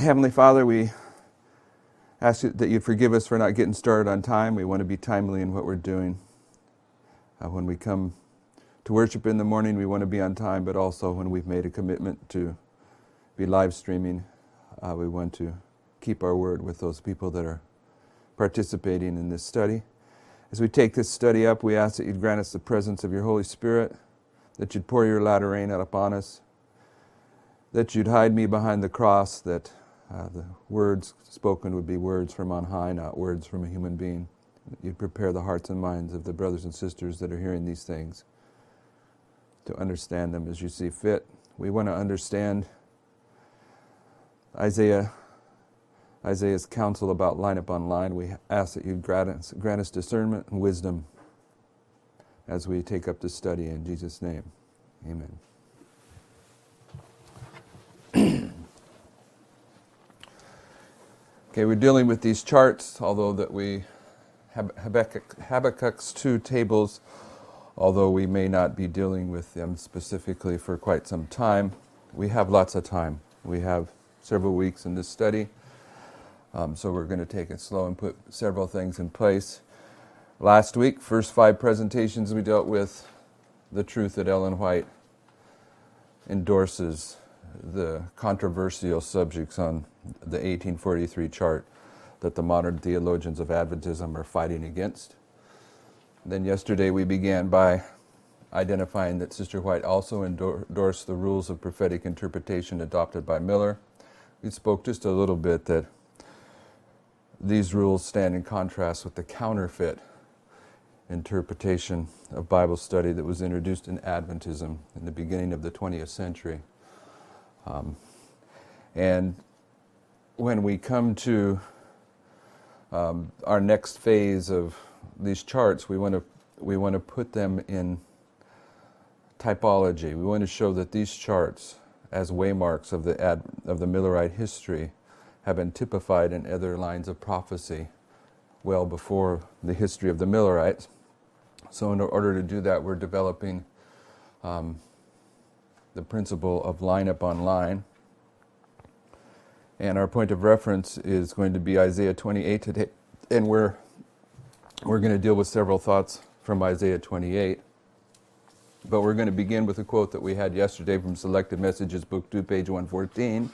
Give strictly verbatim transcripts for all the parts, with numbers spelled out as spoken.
Heavenly Father, we ask you that you forgive us for not getting started on time. We want to be timely in what we're doing. Uh, when we come to worship in the morning, we want to be on time, but also when we've made a commitment to be live streaming, uh, we want to keep our word with those people that are participating in this study. As we take this study up, we ask that you'd grant us the presence of your Holy Spirit, that you'd pour your latter rain out upon us, that you'd hide me behind the cross, that uh, the words spoken would be words from on high, not words from a human being. That you'd prepare the hearts and minds of the brothers and sisters that are hearing these things to understand them as you see fit. We want to understand Isaiah, Isaiah's counsel about line upon line. We ask that you'd grant us, grant us discernment and wisdom as we take up this study in Jesus' name. Amen. Okay, we're dealing with these charts, although that we Habakkuk, Habakkuk's two tables, although we may not be dealing with them specifically for quite some time. We have lots of time. We have several weeks in this study, um, so we're going to take it slow and put several things in place. Last week, first five presentations, we dealt with the truth that Ellen White endorses, the controversial subjects on the eighteen forty-three chart that the modern theologians of Adventism are fighting against. Then yesterday we began by identifying that Sister White also endorsed the rules of prophetic interpretation adopted by Miller. We spoke just a little bit that these rules stand in contrast with the counterfeit interpretation of Bible study that was introduced in Adventism in the beginning of the twentieth century. Um, and when we come to um, our next phase of these charts, we want to we want to put them in typology. We want to show that these charts, as waymarks of the ad, of the Millerite history, have been typified in other lines of prophecy well before the history of the Millerites. So in order to do that, we're developing um, the principle of line upon line. And our point of reference is going to be Isaiah twenty-eight today. And we're we're going to deal with several thoughts from Isaiah twenty-eight. But we're going to begin with a quote that we had yesterday from Selected Messages, Book two, page one fourteen,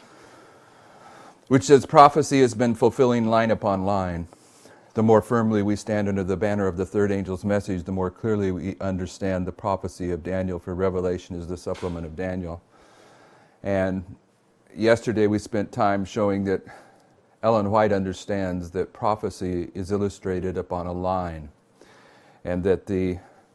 which says, "Prophecy has been fulfilling line upon line. The more firmly we stand under the banner of the third angel's message, the more clearly we understand the prophecy of Daniel, for Revelation is the supplement of Daniel." And yesterday we spent time showing that Ellen White understands that prophecy is illustrated upon a line, and that the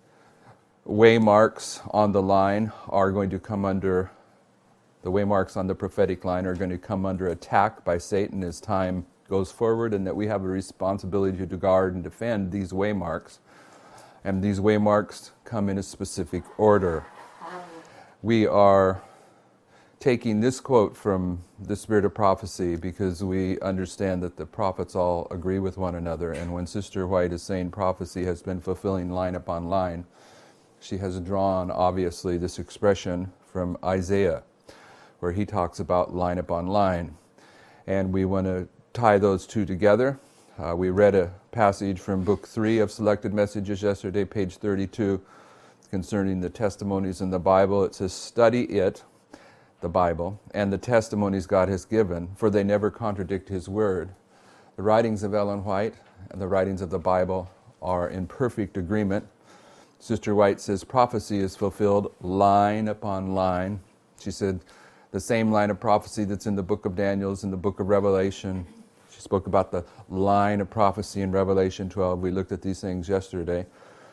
waymarks on the line are going to come under, the waymarks on the prophetic line are going to come under attack by Satan as time goes forward, and that we have a responsibility to guard and defend these waymarks. And these waymarks come in a specific order. We are taking this quote from the Spirit of Prophecy because we understand that the prophets all agree with one another, and when Sister White is saying prophecy has been fulfilling line upon line, she has drawn, obviously, this expression from Isaiah, where he talks about line upon line. And we want to tie those two together. Uh, we read a passage from Book three of Selected Messages yesterday, page thirty-two, concerning the testimonies in the Bible. It says, "Study it," the Bible, "and the testimonies God has given, for they never contradict His word." The writings of Ellen White and the writings of the Bible are in perfect agreement. Sister White says prophecy is fulfilled line upon line. She said the same line of prophecy that's in the book of Daniel is in the book of Revelation. She spoke about the line of prophecy in Revelation twelve. We looked at these things yesterday.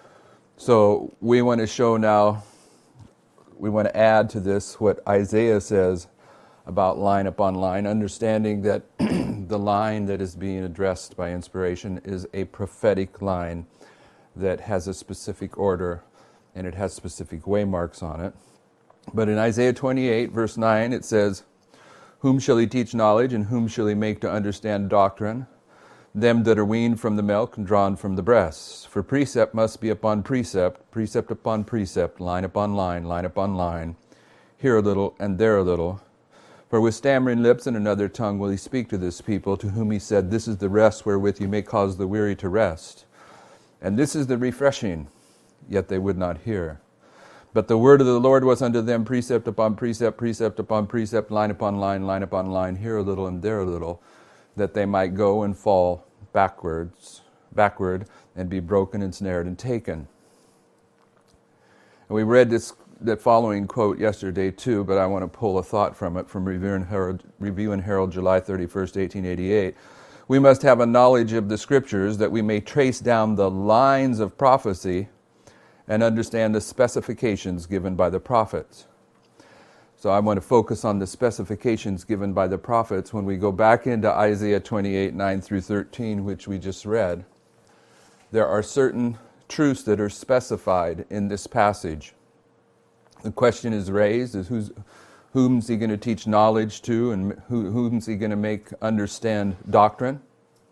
So we want to show now, we want to add to this what Isaiah says about line upon line, understanding that the line that is being addressed by inspiration is a prophetic line that has a specific order, and it has specific waymarks on it. But in Isaiah twenty-eight, verse nine, it says, "Whom shall he teach knowledge, and whom shall he make to understand doctrine? Them that are weaned from the milk and drawn from the breasts. For precept must be upon precept, precept upon precept, line upon line, line upon line, here a little and there a little. For with stammering lips and another tongue will he speak to this people, to whom he said, This is the rest wherewith you may cause the weary to rest. And this is the refreshing, yet they would not hear. But the word of the Lord was unto them precept upon precept, precept upon precept, line upon line, line upon line, here a little and there a little, that they might go and fall backwards, backward, and be broken and snared and taken. And we read this that following quote yesterday too, but I want to pull a thought from it from Review and Herald, Review and Herald, July thirty-first, eighteen eighty-eight. We must have a knowledge of the Scriptures that we may trace down the lines of prophecy and understand the specifications given by the prophets. So I want to focus on the specifications given by the prophets when we go back into Isaiah twenty-eight, nine through thirteen, which we just read. There are certain truths that are specified in this passage. The question is raised is who's, whom's he going to teach knowledge to, and who, whom's he going to make understand doctrine?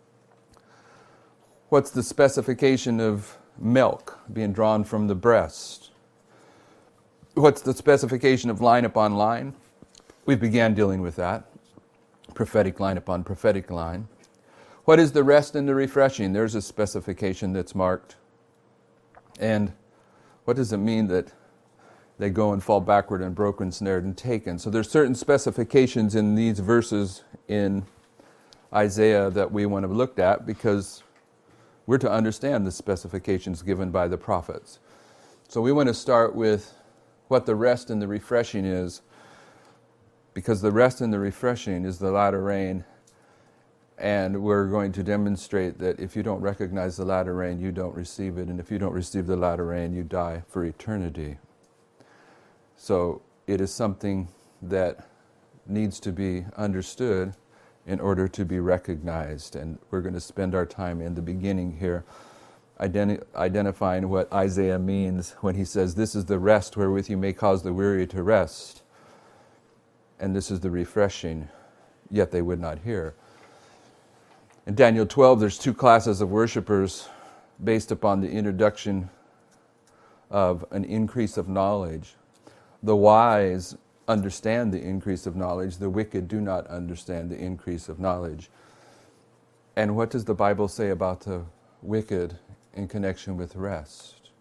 What's the specification of milk being drawn from the breast? What's the specification of line upon line? We began dealing with that. Prophetic line upon prophetic line. What is the rest and the refreshing? There's a specification that's marked. And what does it mean that they go and fall backward and broken, snared, and taken? So there's certain specifications in these verses in Isaiah that we want to look at, because we're to understand the specifications given by the prophets. So we want to start with what the rest and the refreshing is, because the rest and the refreshing is the latter rain, and we're going to demonstrate that if you don't recognize the latter rain, you don't receive it, and if you don't receive the latter rain, you die for eternity. So it is something that needs to be understood in order to be recognized. And we're going to spend our time in the beginning here identi- identifying what Isaiah means when he says, This is the rest wherewith you may cause the weary to rest. And this is the refreshing, yet they would not hear. In Daniel twelve, there's two classes of worshipers based upon the introduction of an increase of knowledge. The wise understand the increase of knowledge. The wicked do not understand the increase of knowledge. And what does the Bible say about the wicked in connection with rest?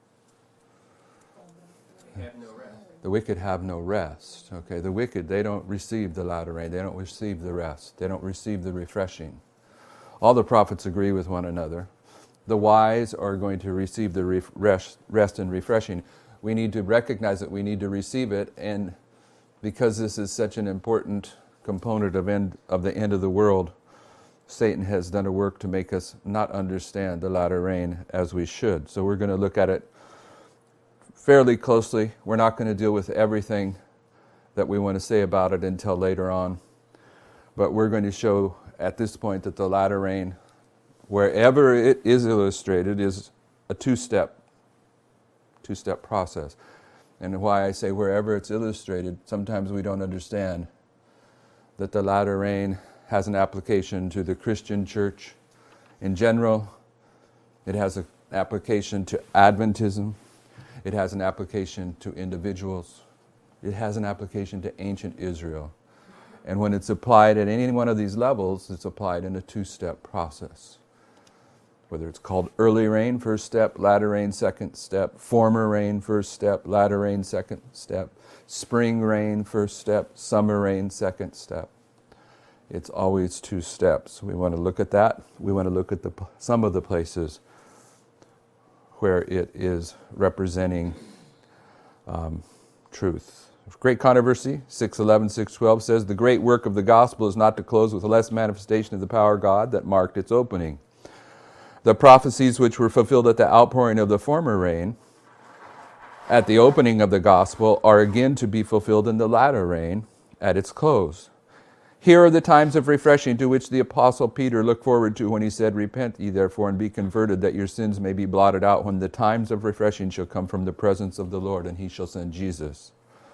They have no rest. The wicked have no rest. Okay, the wicked, they don't receive the latter rain. They don't receive the rest. They don't receive the refreshing. All the prophets agree with one another. The wise are going to receive the ref- rest, rest and refreshing. We need to recognize it. We need to receive it. And because this is such an important component of, end, of the end of the world, Satan has done a work to make us not understand the latter rain as we should. So we're going to look at it fairly closely. We're not going to deal with everything that we want to say about it until later on. But we're going to show at this point that the latter rain, wherever it is illustrated, is a two-step two-step process. And why I say wherever it's illustrated, sometimes we don't understand that the latter rain has an application to the Christian church in general. It has an application to Adventism. It has an application to individuals. It has an application to ancient Israel. And when it's applied at any one of these levels, it's applied in a two-step process. Whether it's called early rain, first step, latter rain, second step, former rain, first step, latter rain, second step, spring rain, first step, summer rain, second step. It's always two steps. We want to look at that. We want to look at the, some of the places where it is representing um, truth. Great controversy, six eleven, six twelve says, The great work of the gospel is not to close with a less manifestation of the power of God that marked its opening. The prophecies which were fulfilled at the outpouring of the former rain, at the opening of the gospel, are again to be fulfilled in the latter rain at its close. Here are the times of refreshing to which the Apostle Peter looked forward to when he said, Repent ye therefore and be converted, that your sins may be blotted out, when the times of refreshing shall come from the presence of the Lord, and he shall send Jesus.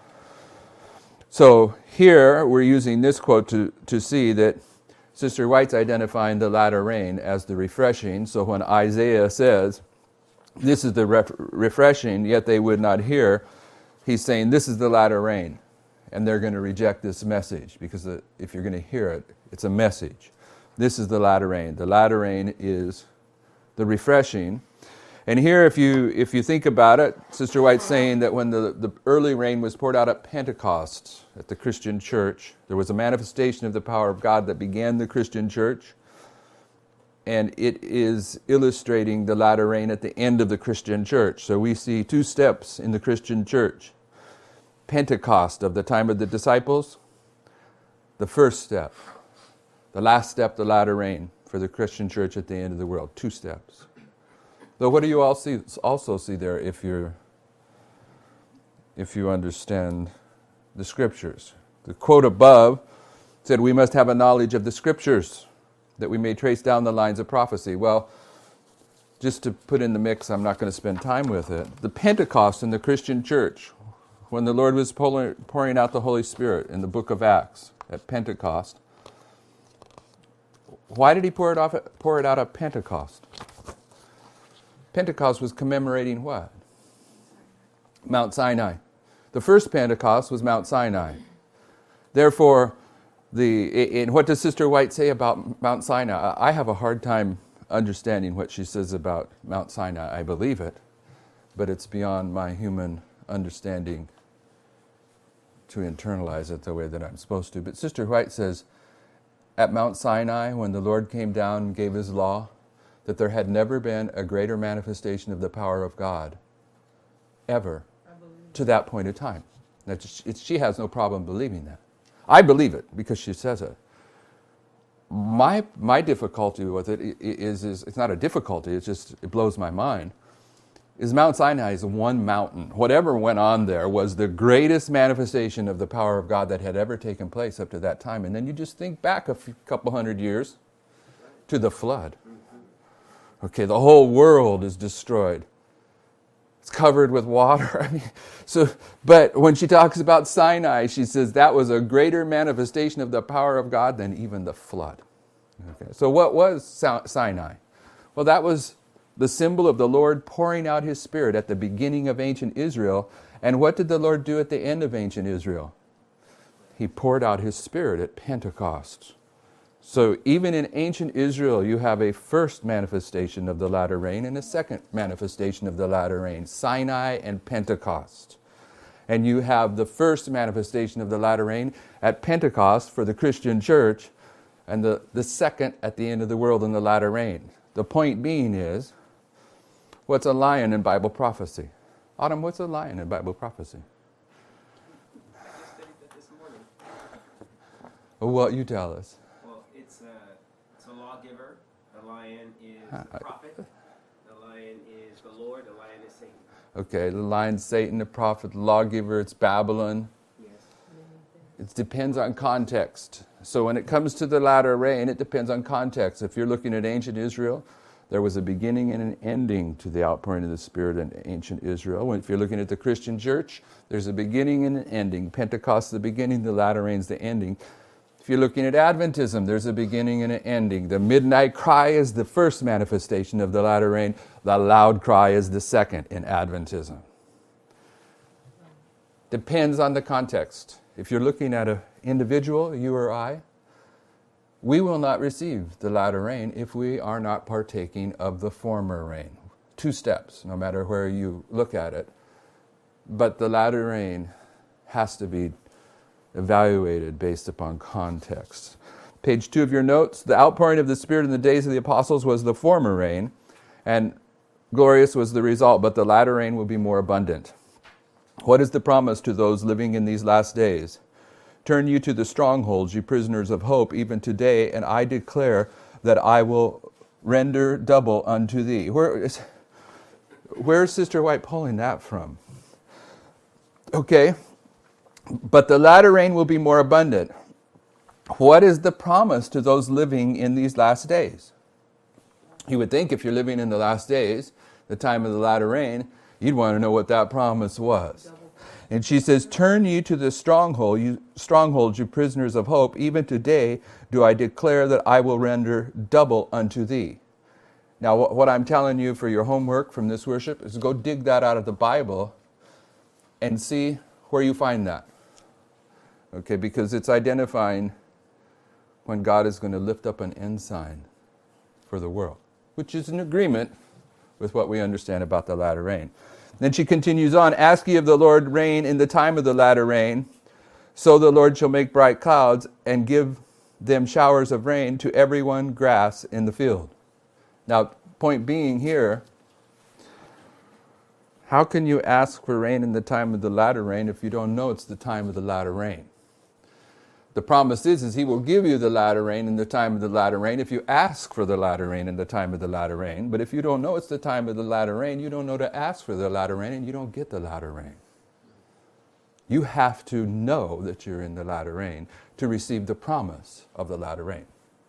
So here we're using this quote to, to see that Sister White's identifying the latter rain as the refreshing. So when Isaiah says, this is the ref- refreshing, yet they would not hear, he's saying this is the latter rain. and they're going to reject this message, because if you're going to hear it, it's a message. This is the latter rain. The latter rain is the refreshing. And here, if you if you think about it, Sister White's saying that when the, the early rain was poured out at Pentecost, at the Christian church, there was a manifestation of the power of God that began the Christian church. And it is illustrating the latter rain at the end of the Christian church. So we see two steps in the Christian church. Pentecost of the time of the disciples, the first step. The last step, the latter rain for the Christian church at the end of the world. Two steps. Though what do you all see, also see there if you're if you understand the Scriptures? The quote above said, we must have a knowledge of the Scriptures that we may trace down the lines of prophecy. Well, just to put in the mix, I'm not going to spend time with it. The Pentecost in the Christian church, when the Lord was pouring out the Holy Spirit in the book of Acts at Pentecost, why did he pour it, off, pour it out at Pentecost? Pentecost was commemorating what? Mount Sinai. The first Pentecost was Mount Sinai. Therefore, the and what does Sister White say about Mount Sinai? I have a hard time understanding what she says about Mount Sinai. I believe it, but it's beyond my human understanding to internalize it the way that I'm supposed to. But Sister White says, at Mount Sinai, when the Lord came down and gave his law, that there had never been a greater manifestation of the power of God, ever, to that point in time. That she has no problem believing that. I believe it because she says it. My my difficulty with it is, is it's not a difficulty, it's just, it blows my mind, is Mount Sinai is one mountain. Whatever went on there was the greatest manifestation of the power of God that had ever taken place up to that time. And then you just think back a few, couple hundred years to the flood. Okay, the whole world is destroyed. It's covered with water. I mean, so, but when she talks about Sinai, she says that was a greater manifestation of the power of God than even the flood. Okay, so what was Sinai? Well, that was the symbol of the Lord pouring out his Spirit at the beginning of ancient Israel. And what did the Lord do at the end of ancient Israel? He poured out his Spirit at Pentecost. So even in ancient Israel, you have a first manifestation of the latter rain and a second manifestation of the latter rain, Sinai and Pentecost. And you have the first manifestation of the latter rain at Pentecost for the Christian church, and the, the second at the end of the world in the latter rain. The point being is, what's a lion in Bible prophecy? Autumn, what's a lion in Bible prophecy? I studied that this morning. Well, you tell us. It's a, it's a lawgiver. The lion is the prophet. The lion is the Lord. The lion is Satan. Okay, the lion, Satan, the prophet, the lawgiver, it's Babylon. Yes. It depends on context. So when it comes to the latter rain, it depends on context. If you're looking at ancient Israel, there was a beginning and an ending to the outpouring of the Spirit in ancient Israel. If you're looking at the Christian church, there's a beginning and an ending. Pentecost is the beginning, the latter rain is the ending. If you're looking at Adventism, there's a beginning and an ending. The midnight cry is the first manifestation of the latter rain. The loud cry is the second in Adventism. Depends on the context. If you're looking at an individual, you or I, we will not receive the latter rain if we are not partaking of the former rain. Two steps, no matter where you look at it. But the latter rain has to be evaluated based upon context. Page two of your notes, the outpouring of the Spirit in the days of the apostles was the former rain, and glorious was the result, but the latter rain will be more abundant. What is the promise to those living in these last days? Turn you to the strongholds, you prisoners of hope, even today, and I declare that I will render double unto thee. Where is, where is Sister White pulling that from? Okay. But the latter rain will be more abundant. What is the promise to those living in these last days? You would think if you're living in the last days, the time of the latter rain, you'd want to know what that promise was. And she says, turn you to the stronghold, you strongholds, you prisoners of hope. Even today do I declare that I will render double unto thee. Now, what I'm telling you for your homework from this worship is go dig that out of the Bible and see where you find that. Okay, because it's identifying when God is going to lift up an ensign for the world, which is in agreement with what we understand about the latter rain. Then she continues on, ask ye of the Lord rain in the time of the latter rain, so the Lord shall make bright clouds and give them showers of rain to everyone grass in the field. Now, point being here, how can you ask for rain in the time of the latter rain if you don't know it's the time of the latter rain? The promise is, is he will give you the latter rain in the time of the latter rain if you ask for the latter rain in the time of the latter rain. But if you don't know it's the time of the latter rain, you don't know to ask for the latter rain, and you don't get the latter rain. You have to know that you're in the latter rain to receive the promise of the latter rain.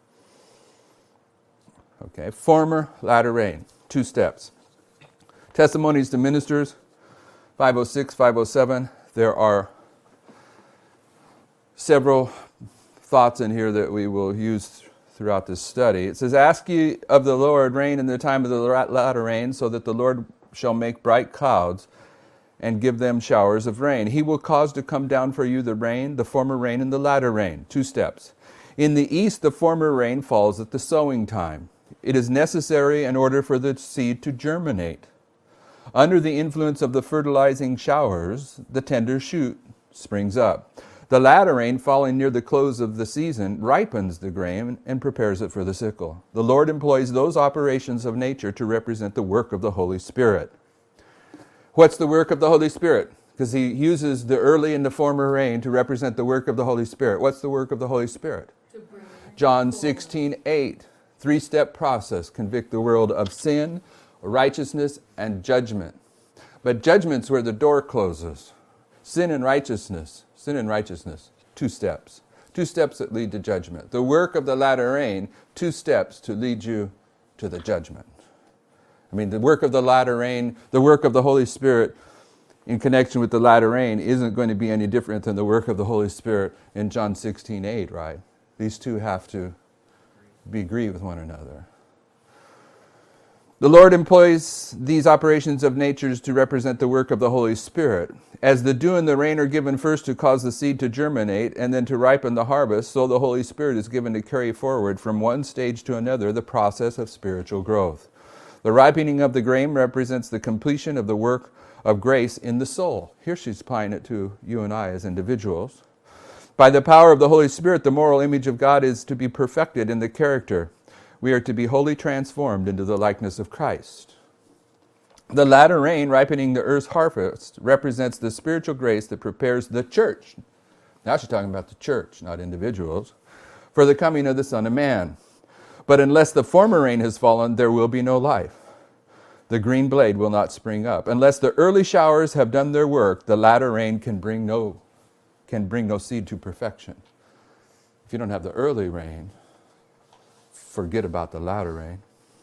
Okay, former latter rain, two steps. Testimonies to ministers, five oh six, five oh seven. There are several thoughts in here that we will use throughout this study. It says, ask ye of the Lord rain in the time of the latter rain, so that the Lord shall make bright clouds and give them showers of rain. He will cause to come down for you the rain, the former rain and the latter rain. Two steps. In the east, the former rain falls at the sowing time. It is necessary in order for the seed to germinate. Under the influence of the fertilizing showers, the tender shoot springs up. The latter rain, falling near the close of the season, ripens the grain and prepares it for the sickle. The Lord employs those operations of nature to represent the work of the Holy Spirit. What's the work of the Holy Spirit? Because he uses the early and the former rain to represent the work of the Holy Spirit. What's the work of the Holy Spirit? John sixteen eight, three-step process. Convict the world of sin, righteousness, and judgment. But judgment's where the door closes. Sin and righteousness. Sin and righteousness. Two steps. Two steps that lead to judgment. The work of the latter rain, two steps to lead you to the judgment. I mean, the work of the latter rain, the work of the Holy Spirit in connection with the latter rain isn't going to be any different than the work of the Holy Spirit in John sixteen eight, right? These two have to be agree with one another. The Lord employs these operations of nature to represent the work of the Holy Spirit. As the dew and the rain are given first to cause the seed to germinate and then to ripen the harvest, so the Holy Spirit is given to carry forward from one stage to another the process of spiritual growth. The ripening of the grain represents the completion of the work of grace in the soul. Here she's applying it to you and I as individuals. By the power of the Holy Spirit, the moral image of God is to be perfected in the character. We are to be wholly transformed into the likeness of Christ. The latter rain, ripening the earth's harvest, represents the spiritual grace that prepares the church. Now she's talking about the church, not individuals, for the coming of the Son of Man. But unless the former rain has fallen, there will be no life. The green blade will not spring up. Unless the early showers have done their work, the latter rain can bring no, can bring no seed to perfection. If you don't have the early rain, forget about the latter rain.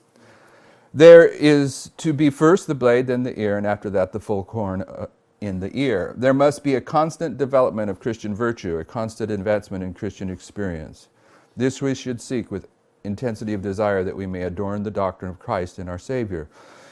There is to be first the blade, then the ear, and after that the full corn uh, in the ear. There must be a constant development of Christian virtue, a constant advancement in Christian experience. This we should seek with intensity of desire, that we may adorn the doctrine of Christ and our Savior.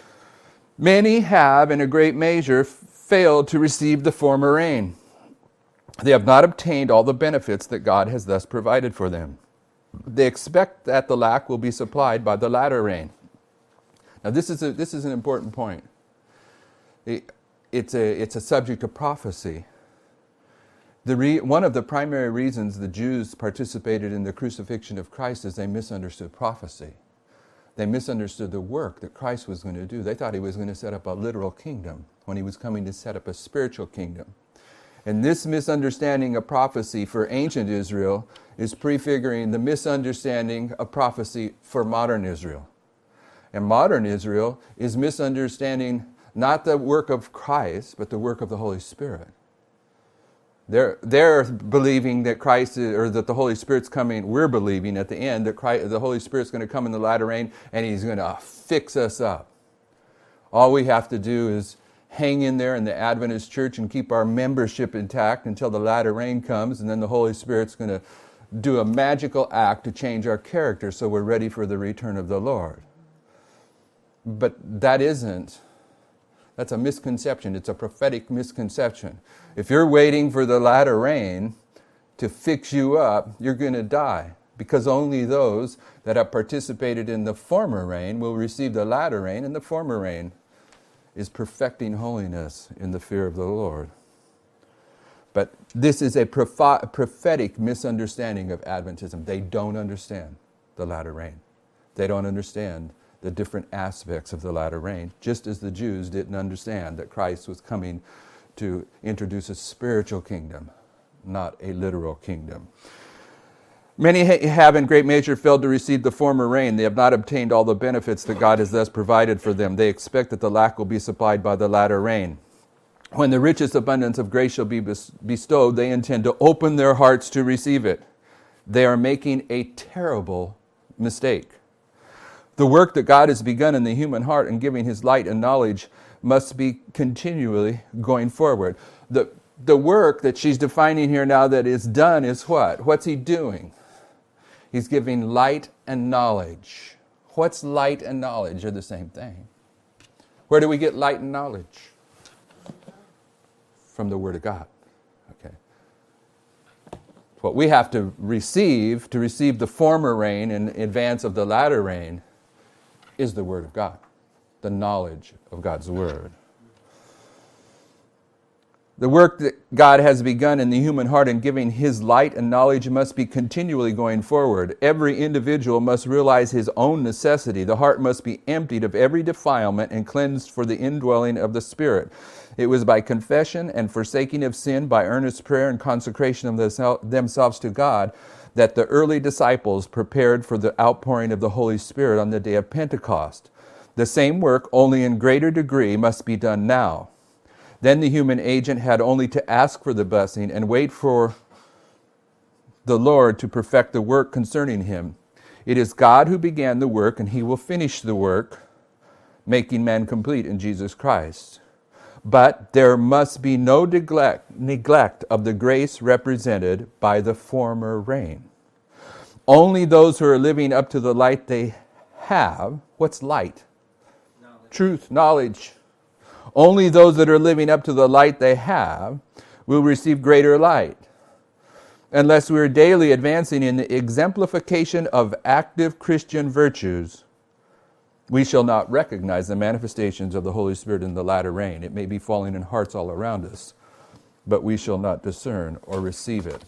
Many have, in a great measure, failed to receive the former rain. They have not obtained all the benefits that God has thus provided for them. They expect that the lack will be supplied by the latter rain. Now, this is a, this is an important point. It, it's a it's a subject of prophecy. The re, one of the primary reasons the Jews participated in the crucifixion of Christ is they misunderstood prophecy. They misunderstood the work that Christ was going to do. They thought he was going to set up a literal kingdom when he was coming to set up a spiritual kingdom. And this misunderstanding of prophecy for ancient Israel is prefiguring the misunderstanding of prophecy for modern Israel. And modern Israel is misunderstanding not the work of Christ, but the work of the Holy Spirit. They're, they're believing that Christ, is, or that the Holy Spirit's coming. We're believing at the end that Christ, the Holy Spirit's going to come in the latter rain and he's going to fix us up. All we have to do is hang in there in the Adventist church and keep our membership intact until the latter rain comes, and then the Holy Spirit's going to do a magical act to change our character so we're ready for the return of the Lord. But that isn't. That's a misconception. It's a prophetic misconception. If you're waiting for the latter rain, to fix you up, you're going to die. Because only those that have participated in the former rain will receive the latter rain, and the former rain is perfecting holiness in the fear of the Lord. But this is a prophetic misunderstanding of Adventism. They don't understand the latter rain. They don't understand the different aspects of the latter rain, just as the Jews didn't understand that Christ was coming to introduce a spiritual kingdom, not a literal kingdom. Many have in great measure failed to receive the former rain. They have not obtained all the benefits that God has thus provided for them. They expect that the lack will be supplied by the latter rain. When the richest abundance of grace shall be bestowed, they intend to open their hearts to receive it. They are making a terrible mistake. The work that God has begun in the human heart in giving His light and knowledge must be continually going forward. The, the work that she's defining here now that is done is what? What's He doing? He's giving light and knowledge. What's light and knowledge? Are the same thing. Where do we get light and knowledge? From the Word of God. Okay. What we have to receive, to receive the former rain in advance of the latter rain, is the Word of God. The knowledge of God's Word. The work that God has begun in the human heart in giving His light and knowledge must be continually going forward. Every individual must realize his own necessity. The heart must be emptied of every defilement and cleansed for the indwelling of the Spirit. It was by confession and forsaking of sin, by earnest prayer and consecration of themselves to God, that the early disciples prepared for the outpouring of the Holy Spirit on the day of Pentecost. The same work, only in greater degree, must be done now. Then the human agent had only to ask for the blessing and wait for the Lord to perfect the work concerning him. It is God who began the work, and He will finish the work, making man complete in Jesus Christ. But there must be no neglect, neglect of the grace represented by the former rain. Only those who are living up to the light they have, what's light? Knowledge. Truth, knowledge. Only those that are living up to the light they have will receive greater light. Unless we are daily advancing in the exemplification of active Christian virtues, we shall not recognize the manifestations of the Holy Spirit in the latter rain. It may be falling in hearts all around us, but we shall not discern or receive it.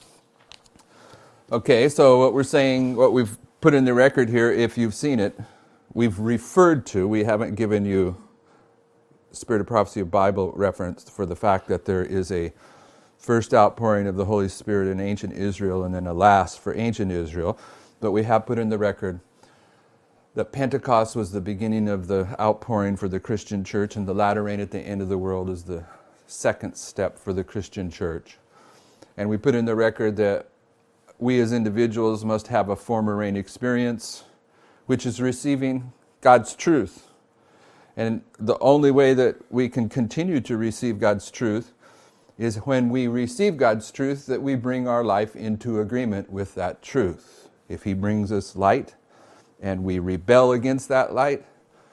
Okay, so what we're saying, what we've put in the record here, if you've seen it, we've referred to, we haven't given you Spirit of Prophecy of Bible reference for the fact that there is a first outpouring of the Holy Spirit in ancient Israel and then a last for ancient Israel. But we have put in the record that Pentecost was the beginning of the outpouring for the Christian church, and the latter rain at the end of the world is the second step for the Christian church. And we put in the record that we as individuals must have a former rain experience, which is receiving God's truth. And the only way that we can continue to receive God's truth is when we receive God's truth, that we bring our life into agreement with that truth. If He brings us light and we rebel against that light,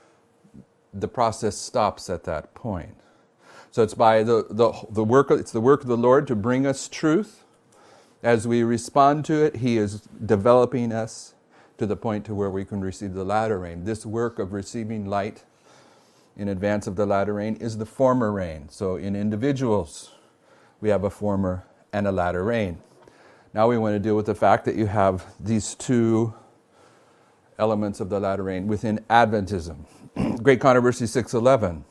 the process stops at that point. So it's by the, the, the work, it's the work of the Lord to bring us truth. As we respond to it, He is developing us to the point to where we can receive the latter rain. This work of receiving light in advance of the latter rain is the former rain. So in individuals, we have a former and a latter rain. Now we want to deal with the fact that you have these two elements of the latter rain within Adventism. Great Controversy six eleven.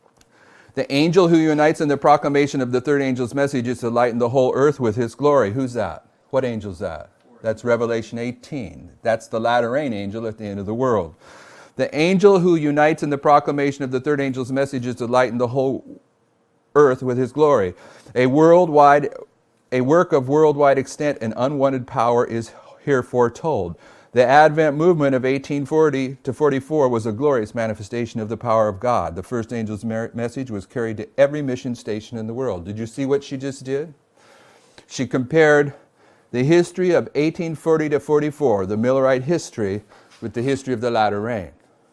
The angel who unites in the proclamation of the third angel's message is to lighten the whole earth with his glory. Who's that? What angel's that? That's Revelation eighteen. That's the latter rain angel at the end of the world. The angel who unites in the proclamation of the third angel's message is to lighten the whole earth with his glory. A worldwide, a work of worldwide extent and unwanted power is here foretold. The Advent movement of eighteen forty to forty-four was a glorious manifestation of the power of God. The first angel's message was carried to every mission station in the world. Did you see what she just did? She compared the history of eighteen forty to forty-four, the Millerite history, with the history of the latter rain.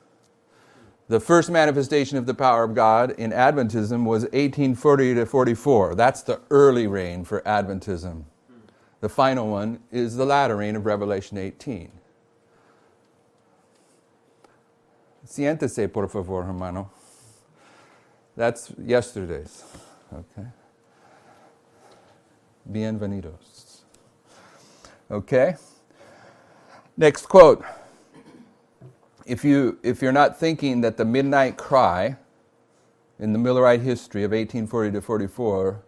The first manifestation of the power of God in Adventism was eighteen forty to forty-four. That's the early rain for Adventism. The final one is the latter rain of Revelation eighteen. Siéntese, por favor, hermano. That's yesterday's. Okay. Bienvenidos. Okay. Next quote. If you if you're not thinking that the midnight cry in the Millerite history of eighteen forty to forty-four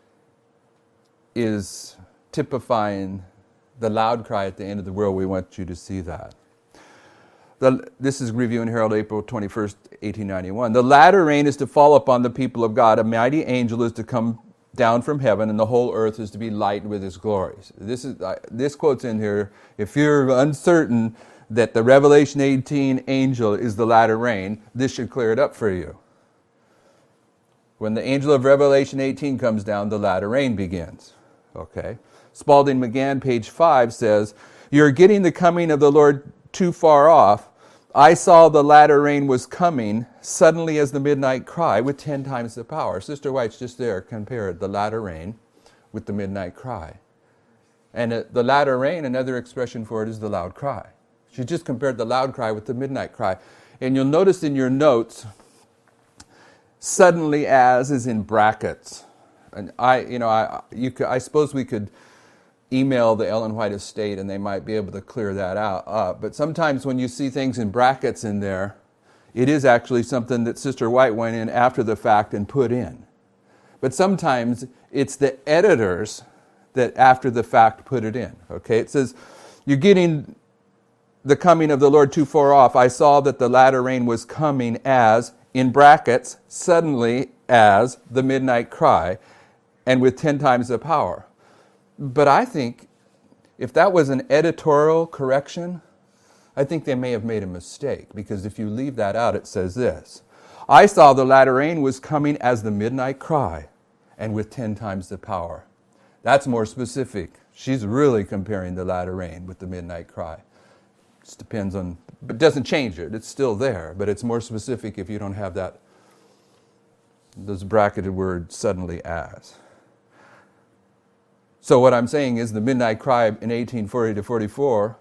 is typifying the loud cry at the end of the world, we want you to see that. The, this is Review and Herald, April twenty-first, eighteen ninety-one. The latter rain is to fall upon the people of God. A mighty angel is to come down from heaven, and the whole earth is to be lightened with his glories. This is uh, this quote's in here. If you're uncertain that the Revelation eighteen angel is the latter rain, this should clear it up for you. When the angel of Revelation eighteen comes down, the latter rain begins. Okay. Spalding McGann, page five, says, "You're getting the coming of the Lord too far off. I saw the latter rain was coming suddenly as the midnight cry with ten times the power." Sister White's just there compared the latter rain with the midnight cry. And uh, the latter rain, another expression for it is the loud cry. She just compared the loud cry with the midnight cry. And you'll notice in your notes, suddenly as is in brackets. And I, you know, I, you could, I suppose we could email the Ellen White Estate and they might be able to clear that out. Uh, but sometimes when you see things in brackets in there, it is actually something that Sister White went in after the fact and put in. But sometimes it's the editors that after the fact put it in. Okay, it says, "You're getting the coming of the Lord too far off. I saw that the latter rain was coming as," in brackets, "suddenly as the midnight cry, and with ten times the power." But I think if that was an editorial correction, I think they may have made a mistake, because if you leave that out, it says this: "I saw the latter rain was coming as the midnight cry, and with ten times the power." That's more specific. She's really comparing the latter rain with the midnight cry. Just depends on, but it doesn't change it. It's still there, but it's more specific if you don't have that, those bracketed words, "suddenly as." So what I'm saying is the midnight cry in eighteen forty to forty-four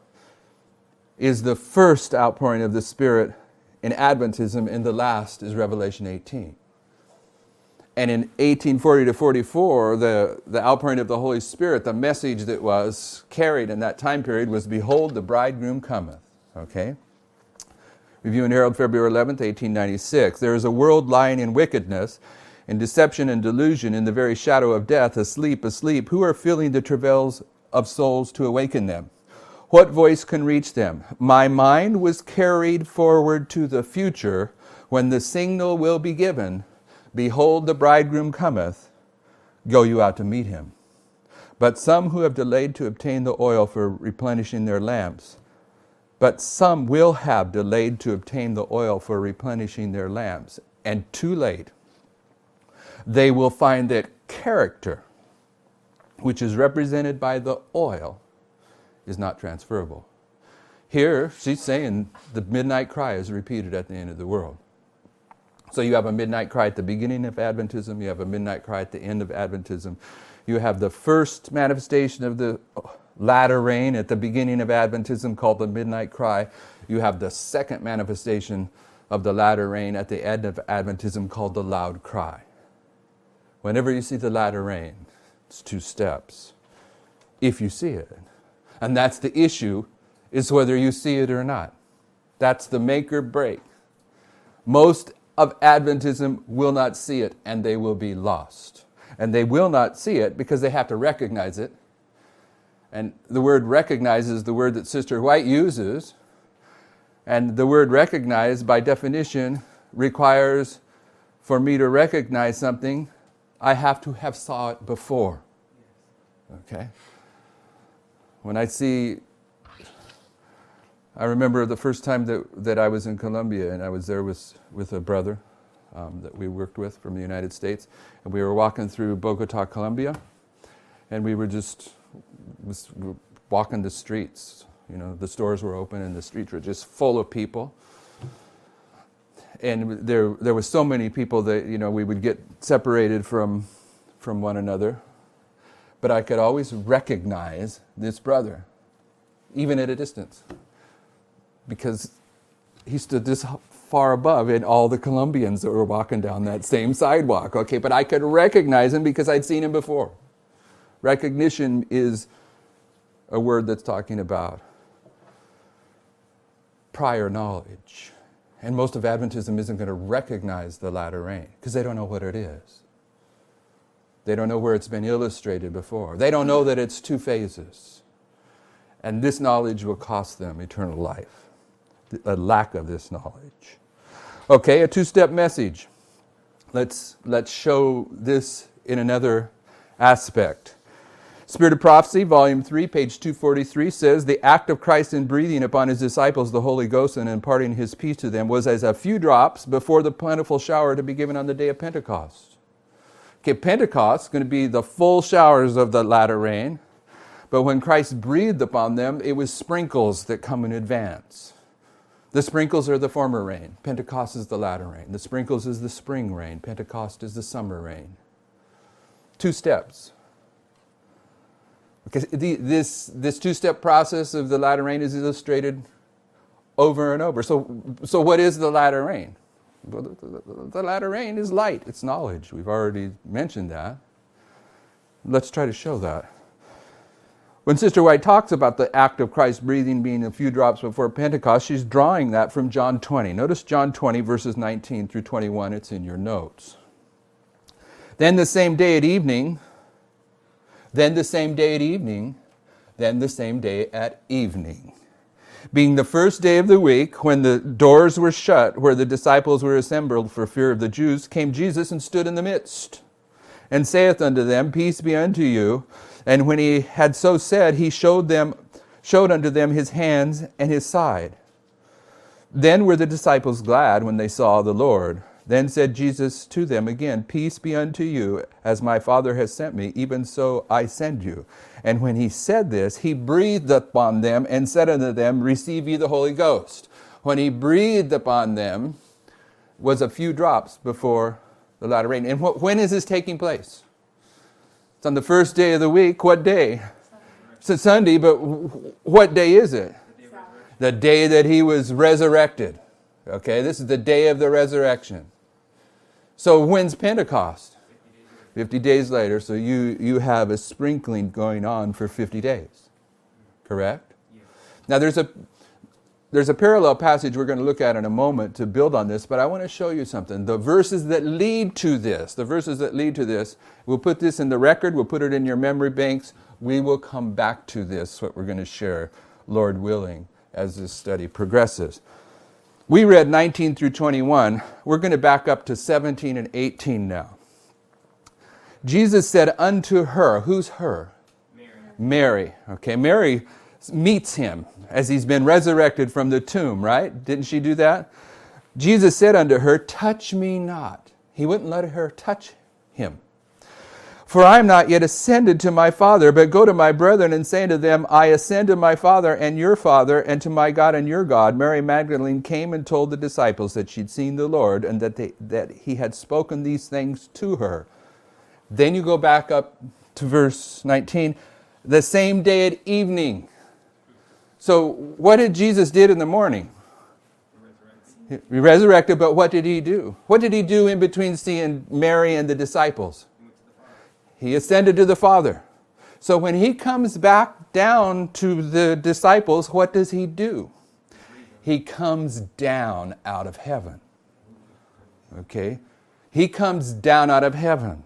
is the first outpouring of the Spirit in Adventism, and the last is Revelation eighteen. And in eighteen forty to forty-four, the, the outpouring of the Holy Spirit, the message that was carried in that time period was, "Behold, the bridegroom cometh." Okay? Review and Herald, February eleventh, eighteen ninety-six. "There is a world lying in wickedness, in deception and delusion, in the very shadow of death, asleep, asleep. Who are feeling the travails of souls to awaken them? What voice can reach them? My mind was carried forward to the future, when the signal will be given, Behold, the bridegroom cometh, go you out to meet him. But some who have delayed to obtain the oil for replenishing their lamps, but some will have delayed to obtain the oil for replenishing their lamps, and too late, they will find that character, which is represented by the oil, is not transferable." Here, she's saying the midnight cry is repeated at the end of the world. So you have a midnight cry at the beginning of Adventism, you have a midnight cry at the end of Adventism. You have the first manifestation of the latter rain at the beginning of Adventism called the midnight cry. You have the second manifestation of the latter rain at the end of Adventism called the loud cry. Whenever you see the latter rain, it's two steps, if you see it. And that's the issue, is whether you see it or not. That's the make or break. Most of Adventism will not see it, and they will be lost. And they will not see it because they have to recognize it. And the word recognize is the word that Sister White uses. And the word recognize, by definition, requires, for me to recognize something, I have to have saw it before. Okay? When I see, I remember the first time that, that I was in Colombia, and I was there with, with a brother um, that we worked with from the United States, and we were walking through Bogota, Colombia, and we were just was walking the streets. You know, the stores were open and the streets were just full of people. And there there were so many people that, you know, we would get separated from from one another. but I could always recognize this brother, even at a distance, because he stood this far above in all the Colombians that were walking down that same sidewalk. Okay, but I could recognize him because I'd seen him before. Recognition is a word that's talking about prior knowledge. And most of Adventism isn't going to recognize the latter rain because they don't know what it is. They don't know where it's been illustrated before. They don't know that it's two phases. And this knowledge will cost them eternal life. A lack of this knowledge. Okay, a two-step message. Let's, let's show this in another aspect. Spirit of Prophecy, Volume three, page two forty-three says, the act of Christ in breathing upon his disciples the Holy Ghost and imparting his peace to them was as a few drops before the plentiful shower to be given on the day of Pentecost. Okay, Pentecost is going to be the full showers of the latter rain, but when Christ breathed upon them, it was sprinkles that come in advance. The sprinkles are the former rain. Pentecost is the latter rain. The sprinkles is the spring rain. Pentecost is the summer rain. Two steps. Because the, this, this two-step process of the latter rain is illustrated over and over. So, so what is the latter rain? Well, the, the, the latter rain is light. It's knowledge. We've already mentioned that. Let's try to show that. When Sister White talks about the act of Christ breathing being a few drops before Pentecost, she's drawing that from John twenty. Notice John twenty, verses nineteen through twenty-one. It's in your notes. Then the same day at evening, then the same day at evening, then the same day at evening. Being the first day of the week, when the doors were shut, where the disciples were assembled for fear of the Jews, came Jesus and stood in the midst, and saith unto them, Peace be unto you. And when he had so said, he showed them, showed unto them his hands and his side. Then were the disciples glad when they saw the Lord. Then said Jesus to them again, Peace be unto you, as my Father has sent me, even so I send you. And when he said this, he breathed upon them and said unto them, Receive ye the Holy Ghost. When he breathed upon them was a few drops before the latter rain. And wh- when is this taking place? It's on the first day of the week. What day? Sunday. It's Sunday, but w- what day is it? The day, the day that he was resurrected. Okay, this is the day of the resurrection. So when's Pentecost? fifty days later. So you, you have a sprinkling going on for fifty days. Correct? Yes. Now there's a there's a parallel passage we're going to look at in a moment to build on this, but I want to show you something. The verses that lead to this, the verses that lead to this, we'll put this in the record, we'll put it in your memory banks. We will come back to this, what we're going to share, Lord willing, as this study progresses. We read nineteen through twenty-one. We're going to back up to seventeen and eighteen now. Jesus said unto her, who's her? Mary. Mary. Okay, Mary meets him as he's been resurrected from the tomb, right? Didn't she do that? Jesus said unto her, Touch me not. He wouldn't let her touch him. For I am not yet ascended to my Father, but go to my brethren and say unto them, I ascend to my Father and your Father, and to my God and your God. Mary Magdalene came and told the disciples that she'd seen the Lord, and that they, that he had spoken these things to her. Then you go back up to verse nineteen. The same day at evening. So what did Jesus did in the morning? He resurrected, but what did he do? What did he do in between seeing Mary and the disciples? He ascended to the Father. So when he comes back down to the disciples, what does he do? He comes down out of heaven. Okay? He comes down out of heaven.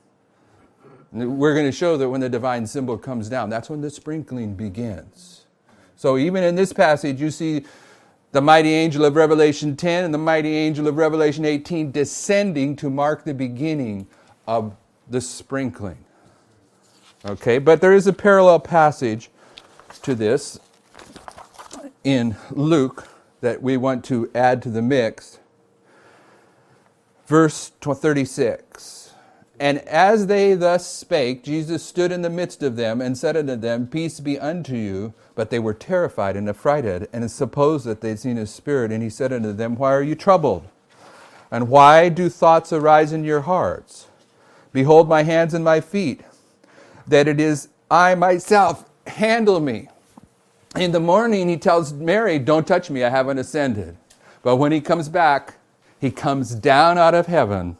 We're going to show that when the divine symbol comes down, that's when the sprinkling begins. So even in this passage, you see the mighty angel of Revelation ten and the mighty angel of Revelation eighteen descending to mark the beginning of the sprinkling. Okay, but there is a parallel passage to this in Luke that we want to add to the mix. Verse thirty-six. And as they thus spake, Jesus stood in the midst of them and said unto them, Peace be unto you. But they were terrified and affrighted, and supposed that they had seen a spirit. And he said unto them, Why are you troubled? And why do thoughts arise in your hearts? Behold my hands and my feet, that it is I myself. Handle me. In the morning, he tells Mary, don't touch me, I haven't ascended. But when he comes back, he comes down out of heaven,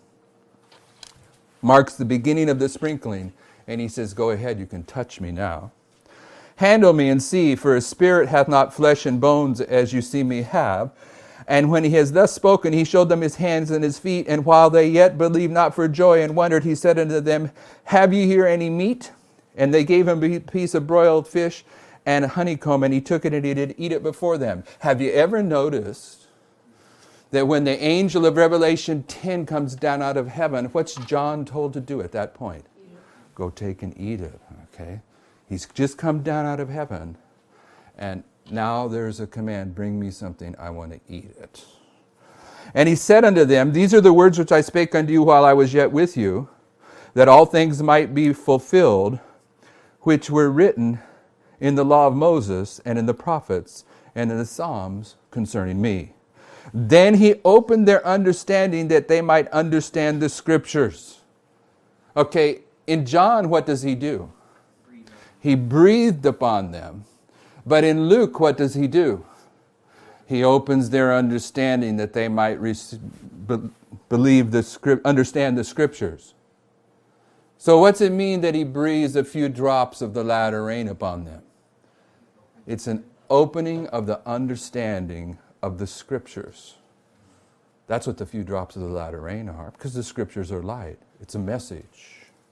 marks the beginning of the sprinkling, and he says, go ahead, you can touch me now. Handle me and see, for a spirit hath not flesh and bones as you see me have. And when he has thus spoken, he showed them his hands and his feet. And while they yet believed not for joy and wondered, he said unto them, have you here any meat? And they gave him a piece of broiled fish and a honeycomb, and he took it and he did eat it before them. Have you ever noticed that when the angel of Revelation ten comes down out of heaven, what's John told to do at that point? Go take and eat it, okay? He's just come down out of heaven, and now there's a command, bring me something, I want to eat it. And he said unto them, these are the words which I spake unto you while I was yet with you, that all things might be fulfilled, which were written in the law of Moses, and in the prophets, and in the Psalms concerning me. Then he opened their understanding that they might understand the Scriptures. Okay, in John, what does he do? He breathed upon them. But in Luke, what does he do? He opens their understanding that they might rec- be- believe the script, understand the Scriptures. So what's it mean that he breathes a few drops of the latter rain upon them? It's an opening of the understanding of the Scriptures. That's what the few drops of the latter rain are, because the Scriptures are light. It's a message.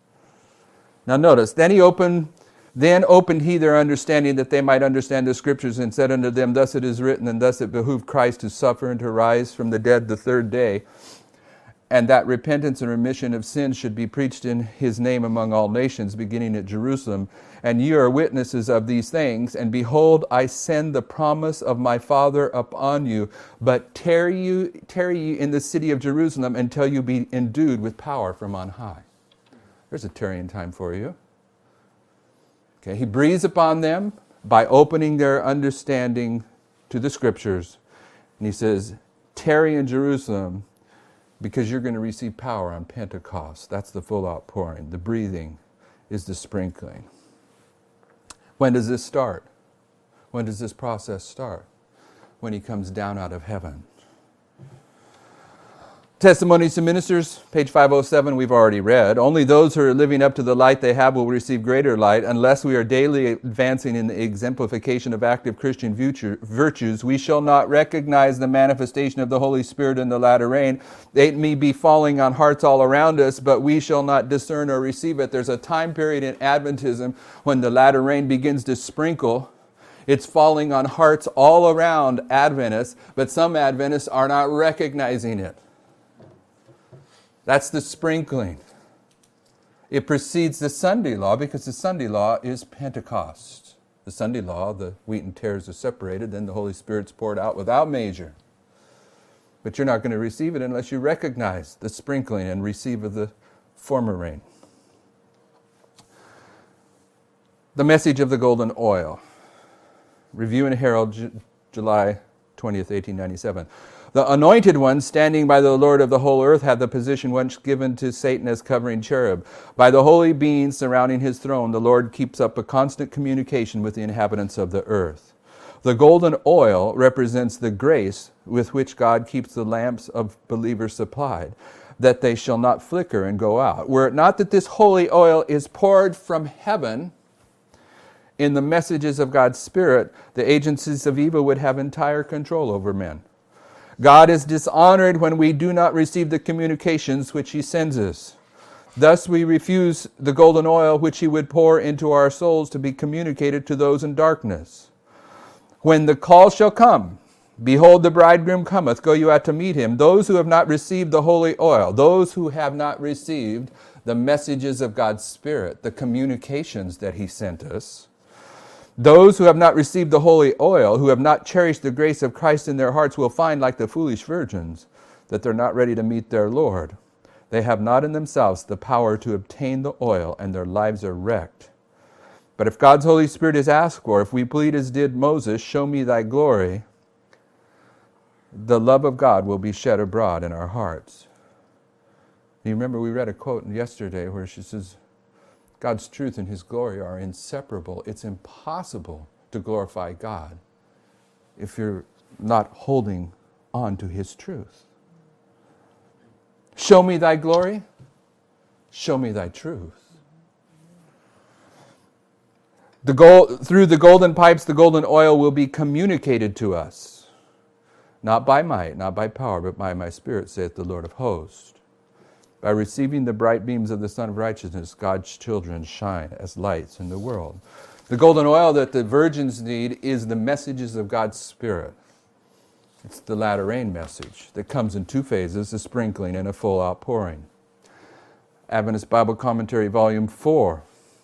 Now notice, then he opened Then opened he their understanding that they might understand the Scriptures, and said unto them, thus it is written, and thus it behooved Christ to suffer and to rise from the dead the third day, and that repentance and remission of sins should be preached in his name among all nations, beginning at Jerusalem. And ye are witnesses of these things. And behold, I send the promise of my Father upon you, but tarry you, tarry ye in the city of Jerusalem until you be endued with power from on high. There's a tarrying time for you. Okay, he breathes upon them by opening their understanding to the Scriptures. And he says, tarry in Jerusalem because you're going to receive power on Pentecost. That's the full outpouring. The breathing is the sprinkling. When does this start? When does this process start? When he comes down out of heaven. Testimonies to Ministers, page five oh seven, we've already read. Only those who are living up to the light they have will receive greater light. Unless we are daily advancing in the exemplification of active Christian virtues, we shall not recognize the manifestation of the Holy Spirit in the latter rain. It may be falling on hearts all around us, but we shall not discern or receive it. There's a time period in Adventism when the latter rain begins to sprinkle. It's falling on hearts all around Adventists, but some Adventists are not recognizing it. That's the sprinkling. It precedes the Sunday law because the Sunday law is Pentecost. The Sunday law, the wheat and tares are separated, then the Holy Spirit's poured out without measure. But you're not going to receive it unless you recognize the sprinkling and receive of the former rain. The message of the golden oil. Review and Herald, J- July twentieth, eighteen ninety-seven. The anointed one, standing by the Lord of the whole earth, had the position once given to Satan as covering cherub. By the holy beings surrounding his throne, the Lord keeps up a constant communication with the inhabitants of the earth. The golden oil represents the grace with which God keeps the lamps of believers supplied, that they shall not flicker and go out. Were it not that this holy oil is poured from heaven in the messages of God's Spirit, the agencies of evil would have entire control over men. God is dishonored when we do not receive the communications which he sends us. Thus we refuse the golden oil which he would pour into our souls to be communicated to those in darkness. When the call shall come, behold, the bridegroom cometh, go you out to meet him. Those who have not received the holy oil, those who have not received the messages of God's Spirit, the communications that he sent us, those who have not received the holy oil, who have not cherished the grace of Christ in their hearts, will find, like the foolish virgins, that they're not ready to meet their Lord. They have not in themselves the power to obtain the oil, and their lives are wrecked. But if God's Holy Spirit is asked for, if we plead as did Moses, show me thy glory, the love of God will be shed abroad in our hearts. You remember we read a quote yesterday where she says, God's truth and His glory are inseparable. It's impossible to glorify God if you're not holding on to His truth. Show me thy glory. Show me thy truth. The gold, through the golden pipes, the golden oil will be communicated to us. Not by might, not by power, but by my Spirit, saith the Lord of hosts. By receiving the bright beams of the Sun of Righteousness, God's children shine as lights in the world. The golden oil that the virgins need is the messages of God's Spirit. It's the latter rain message that comes in two phases, a sprinkling and a full outpouring. Adventist Bible Commentary, Volume four.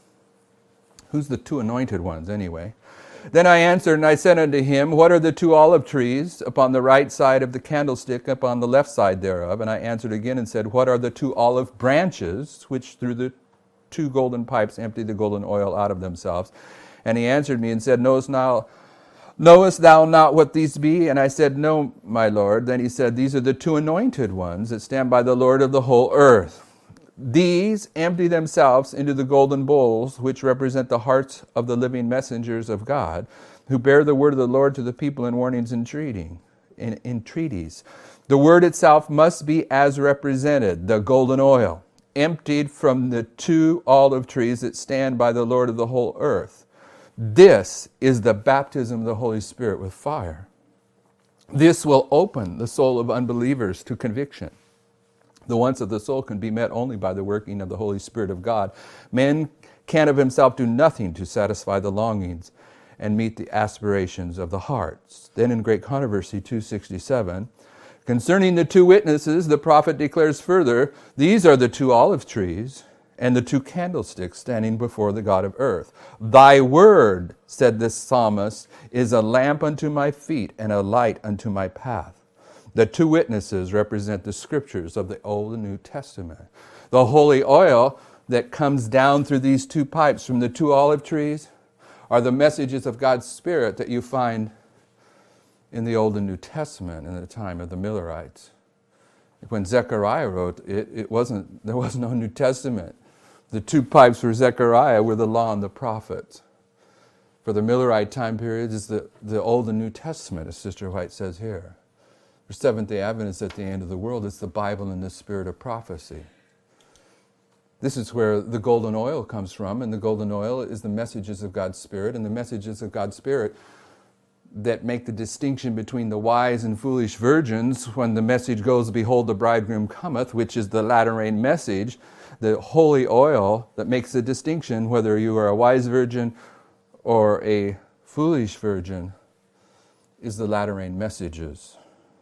Who's the two anointed ones, anyway? Then I answered, and I said unto him, what are the two olive trees upon the right side of the candlestick, upon the left side thereof? And I answered again and said, what are the two olive branches, which through the two golden pipes empty the golden oil out of themselves? And he answered me and said, Knowest now, knowest thou not what these be? And I said, No, my Lord. Then he said, These are the two anointed ones that stand by the Lord of the whole earth. These empty themselves into the golden bowls, which represent the hearts of the living messengers of God, who bear the word of the Lord to the people in warnings and entreating, in entreaties. The word itself must be as represented, the golden oil, emptied from the two olive trees that stand by the Lord of the whole earth. This is the baptism of the Holy Spirit with fire. This will open the soul of unbelievers to conviction. The wants of the soul can be met only by the working of the Holy Spirit of God. Man can of himself do nothing to satisfy the longings and meet the aspirations of the hearts. Then in Great Controversy two sixty-seven, concerning the two witnesses, the prophet declares further, These are the two olive trees and the two candlesticks standing before the God of earth. Thy word, said this psalmist, is a lamp unto my feet and a light unto my path. The two witnesses represent the scriptures of the Old and New Testament. The holy oil that comes down through these two pipes from the two olive trees are the messages of God's Spirit that you find in the Old and New Testament in the time of the Millerites. When Zechariah wrote it, it wasn't, there was no New Testament. The two pipes for Zechariah were the law and the prophets. For the Millerite time period is the, the Old and New Testament, as Sister White says here. For Seventh-day Adventists at the end of the world, it's the Bible and the spirit of prophecy. This is where the golden oil comes from, and the golden oil is the messages of God's Spirit, and the messages of God's Spirit that make the distinction between the wise and foolish virgins when the message goes, Behold, the bridegroom cometh, which is the latter rain message, the holy oil that makes the distinction whether you are a wise virgin or a foolish virgin is the latter rain messages.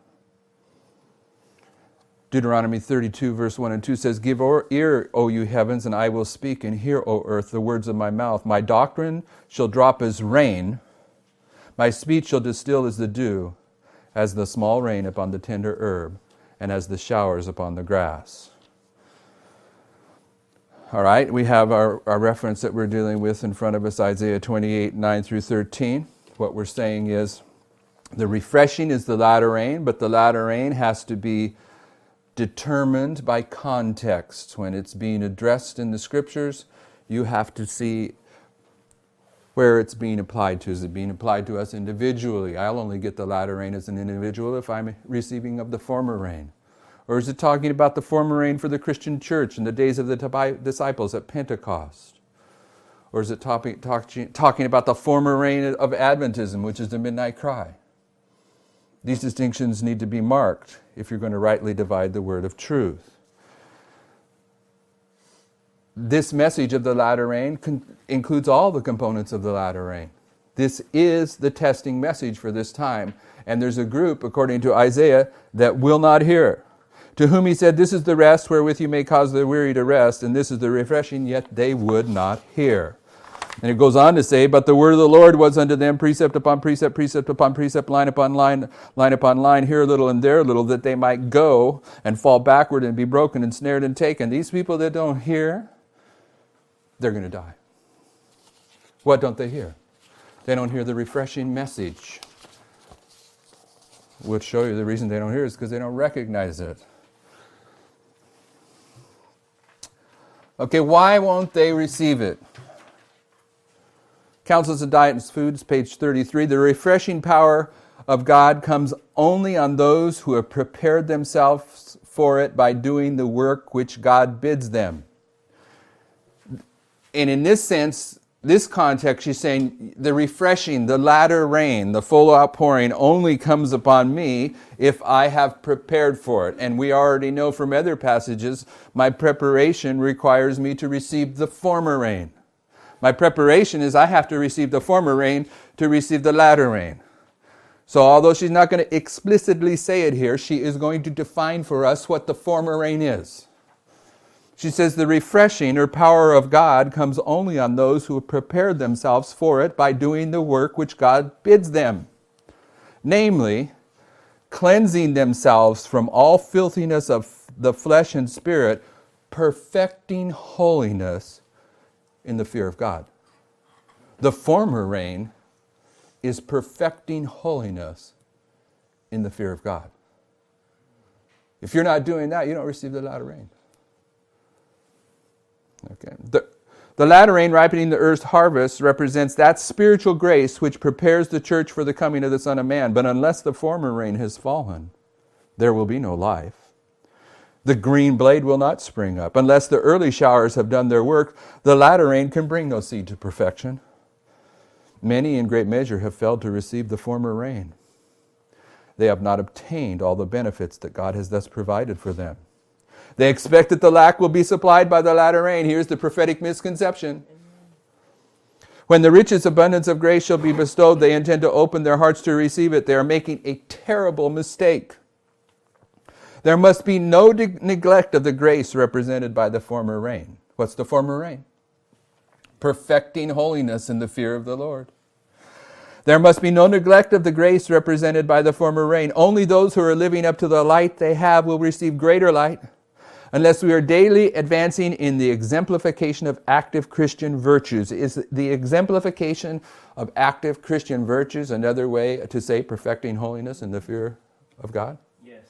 Deuteronomy thirty-two, verse one and two says, Give ear, O you heavens, and I will speak, and hear, O earth, the words of my mouth. My doctrine shall drop as rain, my speech shall distill as the dew, as the small rain upon the tender herb, and as the showers upon the grass. All right, we have our, our reference that we're dealing with in front of us, Isaiah twenty-eight, nine through thirteen. What we're saying is, the refreshing is the latter rain, but the latter rain has to be determined by context. When it's being addressed in the Scriptures, you have to see where it's being applied to. Is it being applied to us individually? I'll only get the latter rain as an individual if I'm receiving of the former rain. Or is it talking about the former rain for the Christian church in the days of the disciples at Pentecost? Or is it talking, talking, talking about the former rain of Adventism, which is the midnight cry? These distinctions need to be marked if you're going to rightly divide the word of truth. This message of the latter rain con- includes all the components of the latter rain. This is the testing message for this time. And there's a group, according to Isaiah, that will not hear. To whom he said, This is the rest wherewith you may cause the weary to rest, and this is the refreshing, yet they would not hear. And it goes on to say, But the word of the Lord was unto them precept upon precept, precept upon precept, line upon line, line upon line, here a little and there a little, that they might go and fall backward and be broken and snared and taken. These people that don't hear, they're going to die. What don't they hear? They don't hear the refreshing message. We'll show you the reason they don't hear is because they don't recognize it. Okay, why won't they receive it? Counsels of Diet and Foods, page thirty-three. The refreshing power of God comes only on those who have prepared themselves for it by doing the work which God bids them. And in this sense, this context, she's saying the refreshing, the latter rain, the full outpouring only comes upon me if I have prepared for it. And we already know from other passages, my preparation requires me to receive the former rain. My preparation is I have to receive the former rain to receive the latter rain. So although she's not going to explicitly say it here, she is going to define for us what the former rain is. She says the refreshing or power of God comes only on those who have prepared themselves for it by doing the work which God bids them. Namely, cleansing themselves from all filthiness of the flesh and spirit, perfecting holiness in the fear of God. The former rain is perfecting holiness in the fear of God. If you're not doing that, you don't receive the latter rain. Okay. The, the latter rain ripening the earth's harvest represents that spiritual grace which prepares the church for the coming of the Son of Man. But unless the former rain has fallen, there will be no life. The green blade will not spring up. Unless the early showers have done their work, the latter rain can bring no seed to perfection. Many in great measure have failed to receive the former rain. They have not obtained all the benefits that God has thus provided for them. They expect that the lack will be supplied by the latter rain. Here's the prophetic misconception. When the richest abundance of grace shall be bestowed, they intend to open their hearts to receive it. They are making a terrible mistake. There must be no de- neglect of the grace represented by the former rain. What's the former rain? Perfecting holiness in the fear of the Lord. There must be no neglect of the grace represented by the former rain. Only those who are living up to the light they have will receive greater light. Unless we are daily advancing in the exemplification of active Christian virtues. Is the exemplification of active Christian virtues another way to say perfecting holiness in the fear of God? Yes.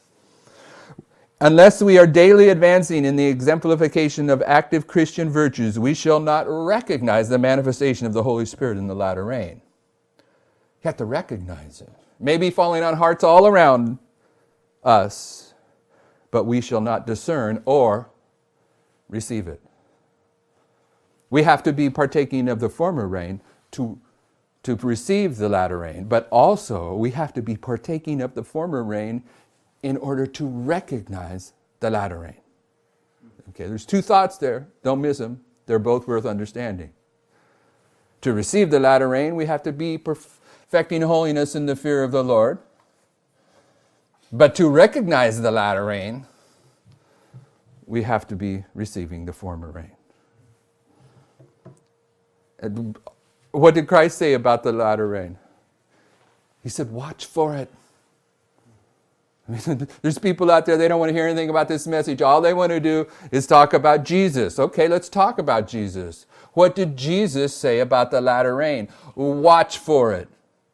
Unless we are daily advancing in the exemplification of active Christian virtues, we shall not recognize the manifestation of the Holy Spirit in the latter rain. You have to recognize it. Maybe falling on hearts all around us, but we shall not discern or receive it. We have to be partaking of the former rain to, to receive the latter rain, but also we have to be partaking of the former rain in order to recognize the latter rain. Okay, there's two thoughts there. Don't miss them. They're both worth understanding. To receive the latter rain, we have to be perfecting holiness in the fear of the Lord. But to recognize the latter rain, we have to be receiving the former rain. And what did Christ say about the latter rain? He said, watch for it. I mean, there's people out there, they don't want to hear anything about this message. All they want to do is talk about Jesus. Okay, let's talk about Jesus. What did Jesus say about the latter rain? Watch for it.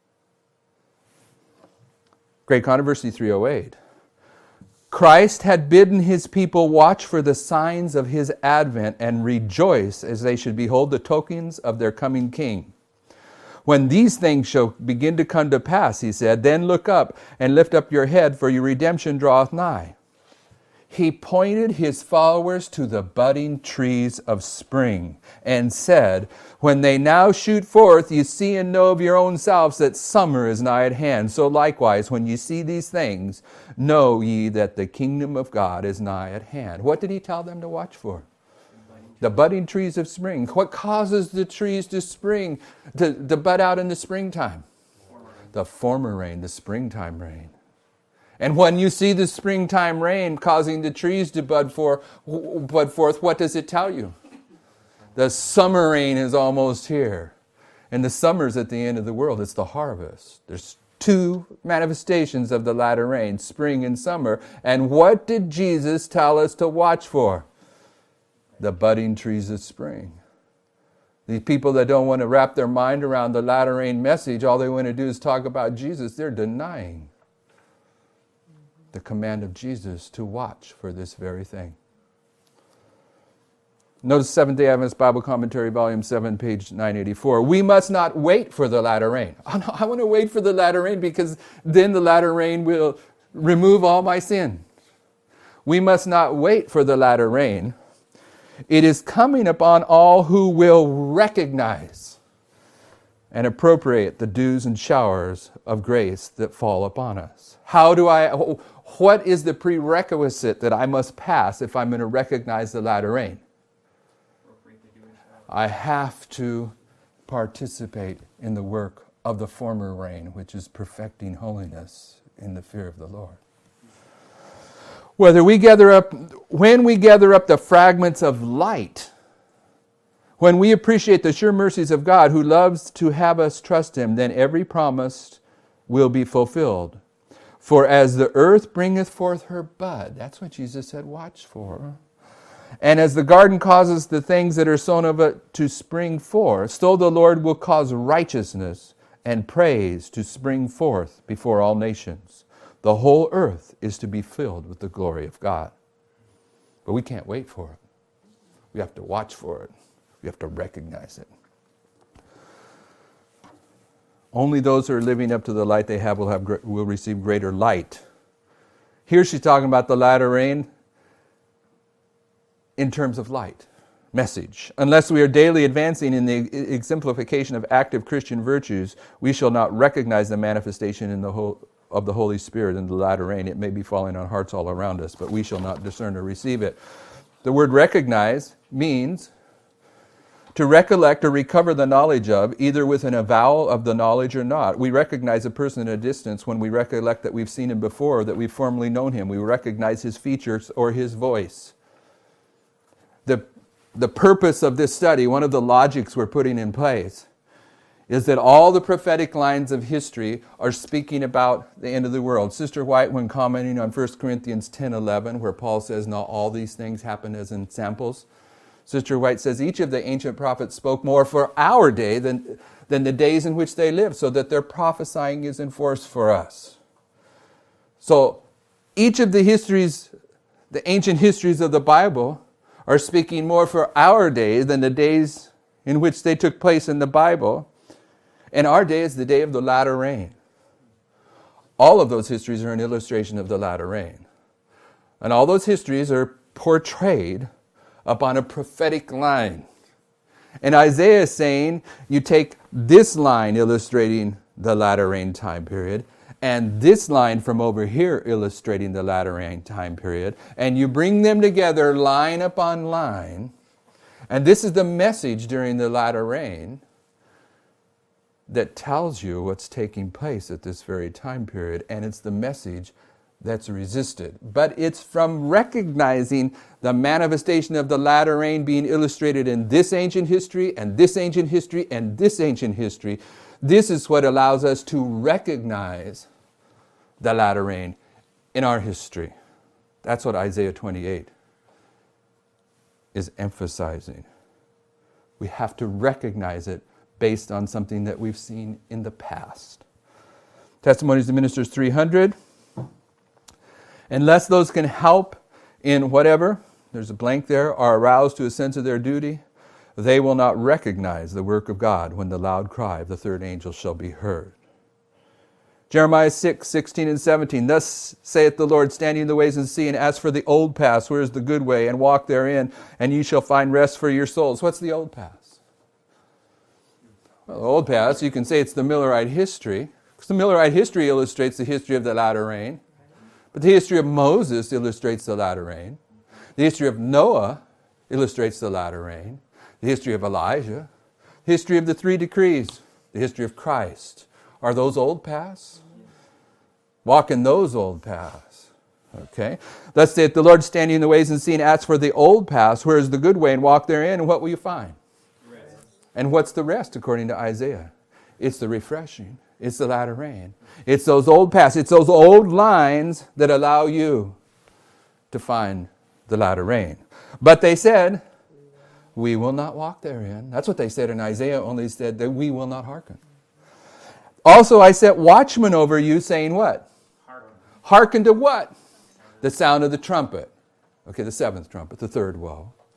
Great Controversy three oh eight. Christ had bidden his people watch for the signs of his advent and rejoice as they should behold the tokens of their coming king. When these things shall begin to come to pass, he said, then look up and lift up your head, for your redemption draweth nigh. He pointed his followers to the budding trees of spring and said, when they now shoot forth, you see and know of your own selves that summer is nigh at hand. So likewise, when you see these things, know ye that the kingdom of God is nigh at hand. What did he tell them to watch for? The budding trees of spring. What causes the trees to spring, to, to bud out in the springtime? The former rain, the springtime rain. And when you see the springtime rain causing the trees to bud, for, bud forth, what does it tell you? The summer rain is almost here. And the summer's at the end of the world. It's the harvest. There's two manifestations of the latter rain, spring and summer. And what did Jesus tell us to watch for? The budding trees of spring. These people that don't want to wrap their mind around the latter rain message, all they want to do is talk about Jesus. They're denying the command of Jesus to watch for this very thing. Notice Seventh-day Adventist Bible Commentary, Volume seven, page nine eighty-four. We must not wait for the latter rain. Oh, no, I want to wait for the latter rain because then the latter rain will remove all my sin. We must not wait for the latter rain. It is coming upon all who will recognize and appropriate the dews and showers of grace that fall upon us. How do I, what is the prerequisite that I must pass if I'm going to recognize the latter rain? I have to participate in the work of the former rain, which is perfecting holiness in the fear of the Lord. Whether we gather up, when we gather up the fragments of light, when we appreciate the sure mercies of God who loves to have us trust Him, then every promise will be fulfilled. For as the earth bringeth forth her bud, that's what Jesus said, watch for. And as the garden causes the things that are sown of it to spring forth, so the Lord will cause righteousness and praise to spring forth before all nations. The whole earth is to be filled with the glory of God. But we can't wait for it. We have to watch for it. We have to recognize it. Only those who are living up to the light they have will have will receive greater light. Here she's talking about the latter rain in terms of light, message. Unless we are daily advancing in the exemplification of active Christian virtues, we shall not recognize the manifestation in the whole of the Holy Spirit in the latter rain. It may be falling on hearts all around us, but we shall not discern or receive it. The word recognize means to recollect or recover the knowledge of, either with an avowal of the knowledge or not. We recognize a person at a distance when we recollect that we've seen him before, that we've formerly known him. We recognize his features or his voice. The, the purpose of this study, one of the logics we're putting in place, is that all the prophetic lines of history are speaking about the end of the world. Sister White, when commenting on First Corinthians ten eleven, where Paul says, not all these things happen as in samples, Sister White says, each of the ancient prophets spoke more for our day than, than the days in which they lived, so that their prophesying is in force for us. So each of the histories, the ancient histories of the Bible, are speaking more for our day than the days in which they took place in the Bible. And our day is the day of the latter rain. All of those histories are an illustration of the latter rain. And all those histories are portrayed upon a prophetic line. And Isaiah is saying, you take this line illustrating the latter rain time period, and this line from over here illustrating the latter rain time period, and you bring them together line upon line, and this is the message during the latter rain that tells you what's taking place at this very time period, and it's the message that's resisted. But it's from recognizing the manifestation of the latter rain being illustrated in this ancient history, and this ancient history, and this ancient history. This is what allows us to recognize the latter rain in our history. That's what Isaiah twenty-eight is emphasizing. We have to recognize it based on something that we've seen in the past. Testimonies of Ministers three hundred. Unless those can help in whatever, there's a blank there, are aroused to a sense of their duty, they will not recognize the work of God when the loud cry of the third angel shall be heard. Jeremiah six, sixteen and seventeen. Thus saith the Lord, standing in the ways of the sea, and ask for the old paths, where is the good way, and walk therein, and ye shall find rest for your souls. What's the old paths? Well, the old paths, you can say it's the Millerite history, because the Millerite history illustrates the history of the latter rain. But the history of Moses illustrates the latter rain. The history of Noah illustrates the latter rain. The history of Elijah. The history of the three decrees. The history of Christ. Are those old paths? Walk in those old paths. Okay. Thus saith the Lord, standing in the ways and seeing, ask for the old paths, where is the good way, and walk therein, and what will you find? Rest. And what's the rest, according to Isaiah? It's the refreshing. It's the latter rain. It's those old paths. It's those old lines that allow you to find the latter rain. But they said, we will not walk therein. That's what they said in Isaiah, only said that we will not hearken. Also I set watchmen over you, saying what? Hearken. Hearken to what? The sound of the trumpet. Okay, the seventh trumpet, the third woe.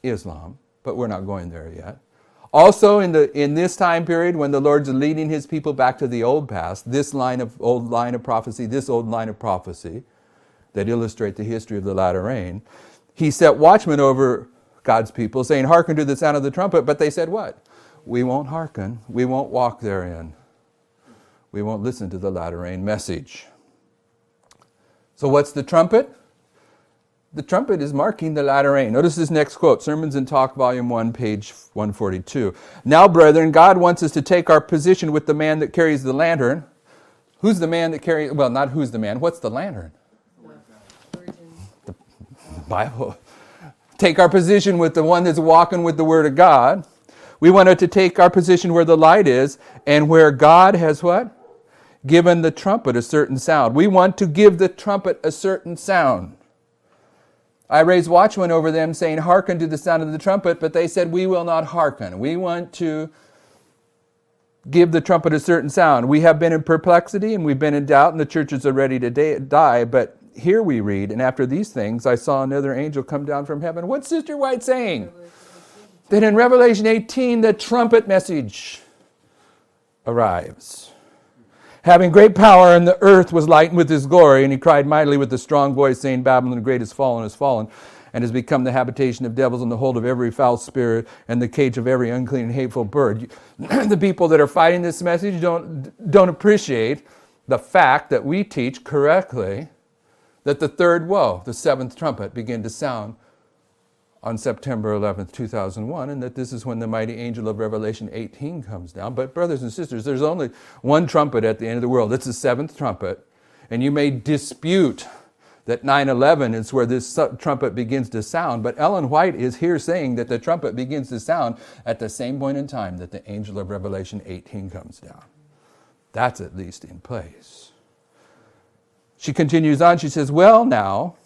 Islam, but we're not going there yet. Also, in the in this time period when the Lord's leading his people back to the old past, this line of old line of prophecy, this old line of prophecy that illustrate the history of the latter rain, he set watchmen over God's people, saying, hearken to the sound of the trumpet. But they said what? We won't hearken. We won't walk therein. We won't listen to the latter rain message. So what's the trumpet? The trumpet is marking the latter rain. Notice this next quote, Sermons and Talk, Volume one, page one forty-two. Now, brethren, God wants us to take our position with the man that carries the lantern. Who's the man that carries, well, not who's the man, what's the lantern? The Bible. Take our position with the one that's walking with the Word of God. We wanted to take our position where the light is and where God has what? Given the trumpet a certain sound. We want to give the trumpet a certain sound. I raised watchmen over them, saying, hearken to the sound of the trumpet, but they said, we will not hearken. We want to give the trumpet a certain sound. We have been in perplexity, and we've been in doubt, and the churches are ready to da- die. But here we read, and after these things, I saw another angel come down from heaven. What's Sister White saying? That in Revelation eighteen, the trumpet message arrives. Having great power, and the earth was lightened with his glory, and he cried mightily with a strong voice, saying, Babylon the great is fallen, is fallen, and has become the habitation of devils, and the hold of every foul spirit, and the cage of every unclean and hateful bird. The people that are fighting this message don't, don't appreciate the fact that we teach correctly that the third woe, the seventh trumpet, began to sound on September eleventh, two thousand one, and that this is when the mighty angel of Revelation eighteen comes down. But brothers and sisters, there's only one trumpet at the end of the world. It's the seventh trumpet. And you may dispute that nine eleven is where this trumpet begins to sound, but Ellen White is here saying that the trumpet begins to sound at the same point in time that the angel of Revelation eighteen comes down. That's at least in place. She continues on, she says, well now,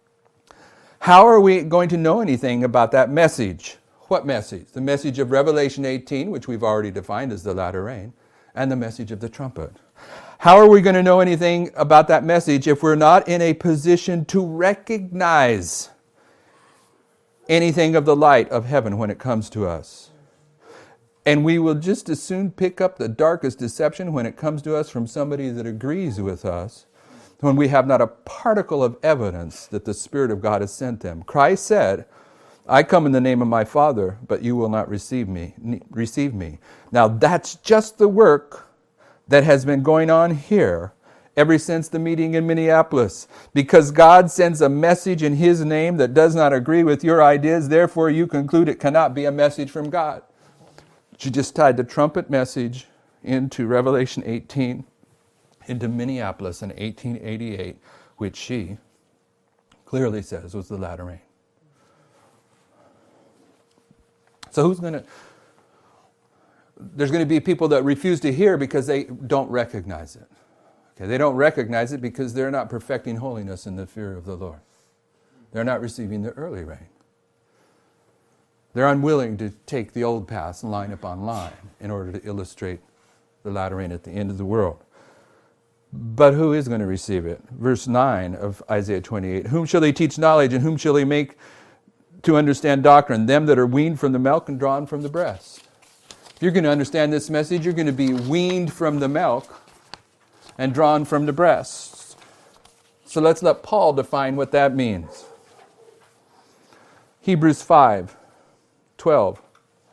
how are we going to know anything about that message? What message? The message of Revelation eighteen, which we've already defined as the latter rain, and the message of the trumpet. How are we going to know anything about that message if we're not in a position to recognize anything of the light of heaven when it comes to us? And we will just as soon pick up the darkest deception when it comes to us from somebody that agrees with us, when we have not a particle of evidence that the Spirit of God has sent them. Christ said, I come in the name of my Father, but you will not receive me. Receive me. Now that's just the work that has been going on here ever since the meeting in Minneapolis. Because God sends a message in His name that does not agree with your ideas, therefore you conclude it cannot be a message from God. She just tied the trumpet message into Revelation eighteen. Into Minneapolis in eighteen eighty-eight, which she clearly says was the latter rain. So who's going to... There's going to be people that refuse to hear because they don't recognize it. Okay, they don't recognize it because they're not perfecting holiness in the fear of the Lord. They're not receiving the early rain. They're unwilling to take the old paths line upon line in order to illustrate the latter rain at the end of the world. But who is going to receive it? Verse nine of Isaiah twenty-eight. Whom shall he teach knowledge, and whom shall he make to understand doctrine? Them that are weaned from the milk and drawn from the breast. If you're going to understand this message, you're going to be weaned from the milk and drawn from the breast. So let's let Paul define what that means. Hebrews five twelve.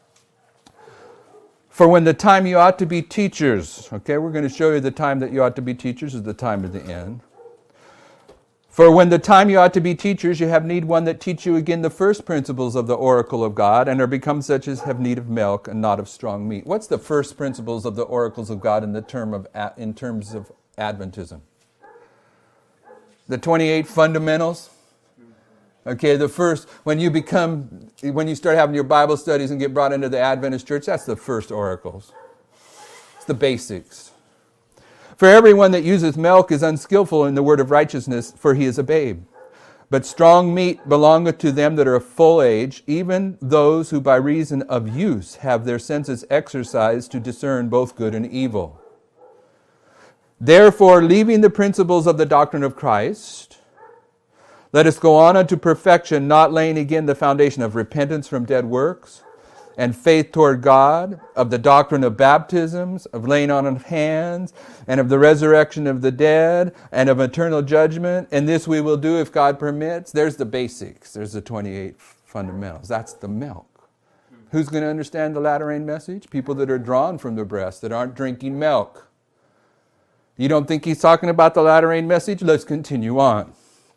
For when the time you ought to be teachers, okay, we're going to show you the time that you ought to be teachers is the time of the end. For when the time you ought to be teachers, you have need one that teach you again the first principles of the oracle of God, and are become such as have need of milk and not of strong meat. What's the first principles of the oracles of God in the term of in terms of Adventism? The twenty-eight fundamentals. Okay, the first, when you become, when you start having your Bible studies and get brought into the Adventist church, that's the first oracles. It's the basics. For everyone that useth milk is unskillful in the word of righteousness, for he is a babe. But strong meat belongeth to them that are of full age, even those who by reason of use have their senses exercised to discern both good and evil. Therefore, leaving the principles of the doctrine of Christ, Let us go on unto perfection, not laying again the foundation of repentance from dead works, and faith toward God, of the doctrine of baptisms, of laying on of hands, and of the resurrection of the dead, and of eternal judgment. And this we will do if God permits. There's the basics. There's the twenty-eight fundamentals. That's the milk. Who's going to understand the latter rain message? People that are drawn from the breast, that aren't drinking milk. You don't think he's talking about the latter rain message? Let's continue on.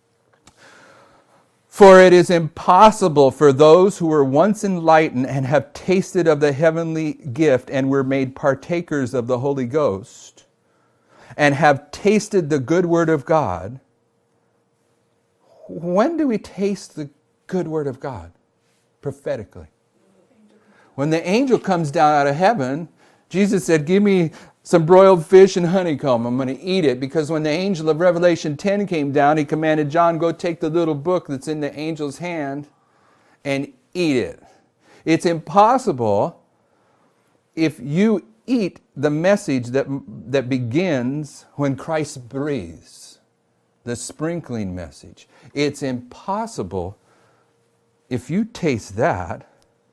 For it is impossible for those who were once enlightened and have tasted of the heavenly gift and were made partakers of the Holy Ghost and have tasted the good word of God. When do we taste the good word of God? Prophetically. When the angel comes down out of heaven, Jesus said, give me some broiled fish and honeycomb. I'm going to eat it. Because when the angel of Revelation ten came down, he commanded John, go take the little book that's in the angel's hand and eat it. It's impossible if you eat the message that, that begins when Christ breathes, the sprinkling message. It's impossible if you taste that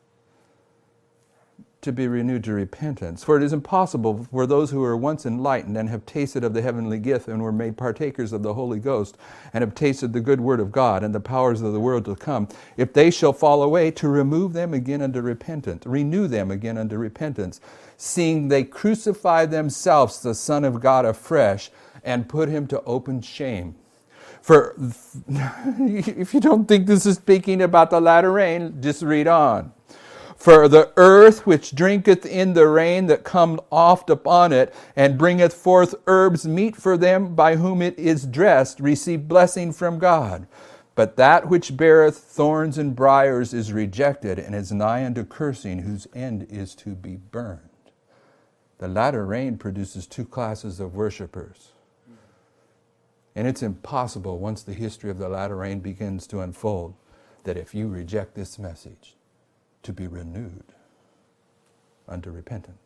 to be renewed to repentance. For it is impossible for those who are once enlightened and have tasted of the heavenly gift and were made partakers of the Holy Ghost and have tasted the good word of God and the powers of the world to come, if they shall fall away, to remove them again unto repentance, renew them again unto repentance, seeing they crucify themselves the Son of God afresh and put him to open shame. For if you don't think this is speaking about the latter rain, just read on. For the earth which drinketh in the rain that cometh oft upon it, and bringeth forth herbs meet for them by whom it is dressed, receive blessing from God. But that which beareth thorns and briars is rejected, and is nigh unto cursing, whose end is to be burned. The latter rain produces two classes of worshipers. And it's impossible, once the history of the latter rain begins to unfold, that if you reject this message, to be renewed unto repentance.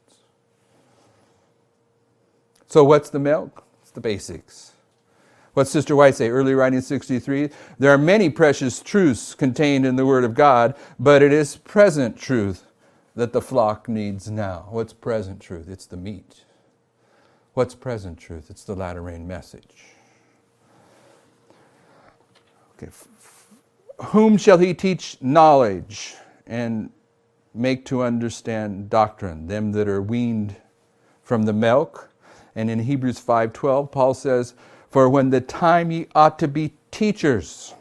So what's the milk? It's the basics. What's Sister White say? Early writing sixty-three. There are many precious truths contained in the Word of God, but it is present truth that the flock needs now. What's present truth? It's the meat. What's present truth? It's the latter rain message. Okay. Whom shall he teach knowledge and make to understand doctrine? Them that are weaned from the milk. And in Hebrews five twelve, Paul says, for when the time ye ought to be teachers.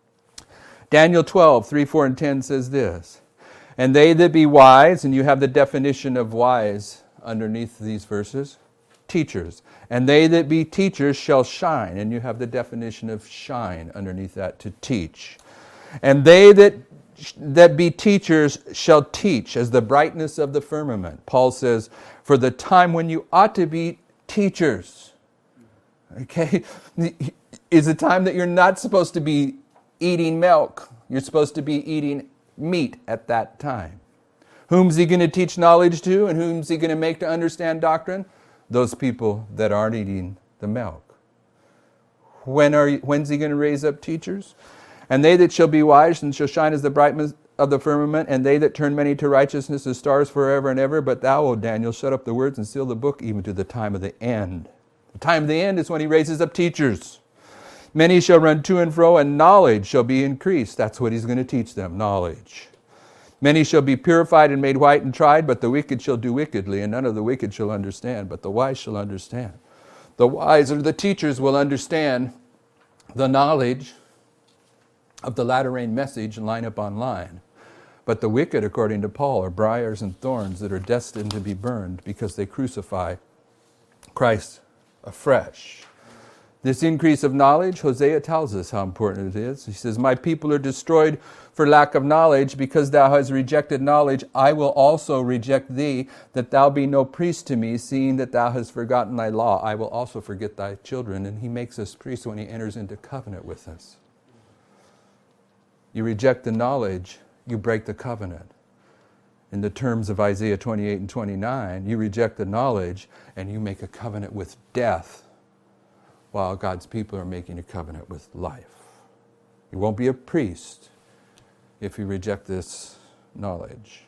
Daniel twelve, three, four, and ten says this, and they that be wise, and you have the definition of wise underneath these verses, teachers. And they that be teachers shall shine, and you have the definition of shine underneath that, to teach. And they that that be teachers shall teach as the brightness of the firmament. Paul says, for the time when you ought to be teachers. Okay? Is a time that you're not supposed to be eating milk. You're supposed to be eating meat at that time. Whom's he going to teach knowledge to, and whom's he going to make to understand doctrine? Those people that aren't eating the milk. When are you, when's he going to raise up teachers? And they that shall be wise and shall shine as the brightness of the firmament, and they that turn many to righteousness as stars forever and ever. But thou, O Daniel, shut up the words and seal the book even to the time of the end. The time of the end is when he raises up teachers. Many shall run to and fro, and knowledge shall be increased. That's what he's going to teach them, knowledge. Many shall be purified and made white and tried, but the wicked shall do wickedly, and none of the wicked shall understand, but the wise shall understand. The wise, or the teachers, will understand the knowledge of the latter rain message line up on line. But the wicked, according to Paul, are briars and thorns that are destined to be burned because they crucify Christ afresh. This increase of knowledge, Hosea tells us how important it is. He says, my people are destroyed for lack of knowledge. Because thou hast rejected knowledge, I will also reject thee, that thou be no priest to me, seeing that thou hast forgotten thy law. I will also forget thy children. And he makes us priests when he enters into covenant with us. You reject the knowledge, you break the covenant. In the terms of Isaiah twenty-eight and twenty-nine, you reject the knowledge and you make a covenant with death, while God's people are making a covenant with life. You won't be a priest if you reject this knowledge.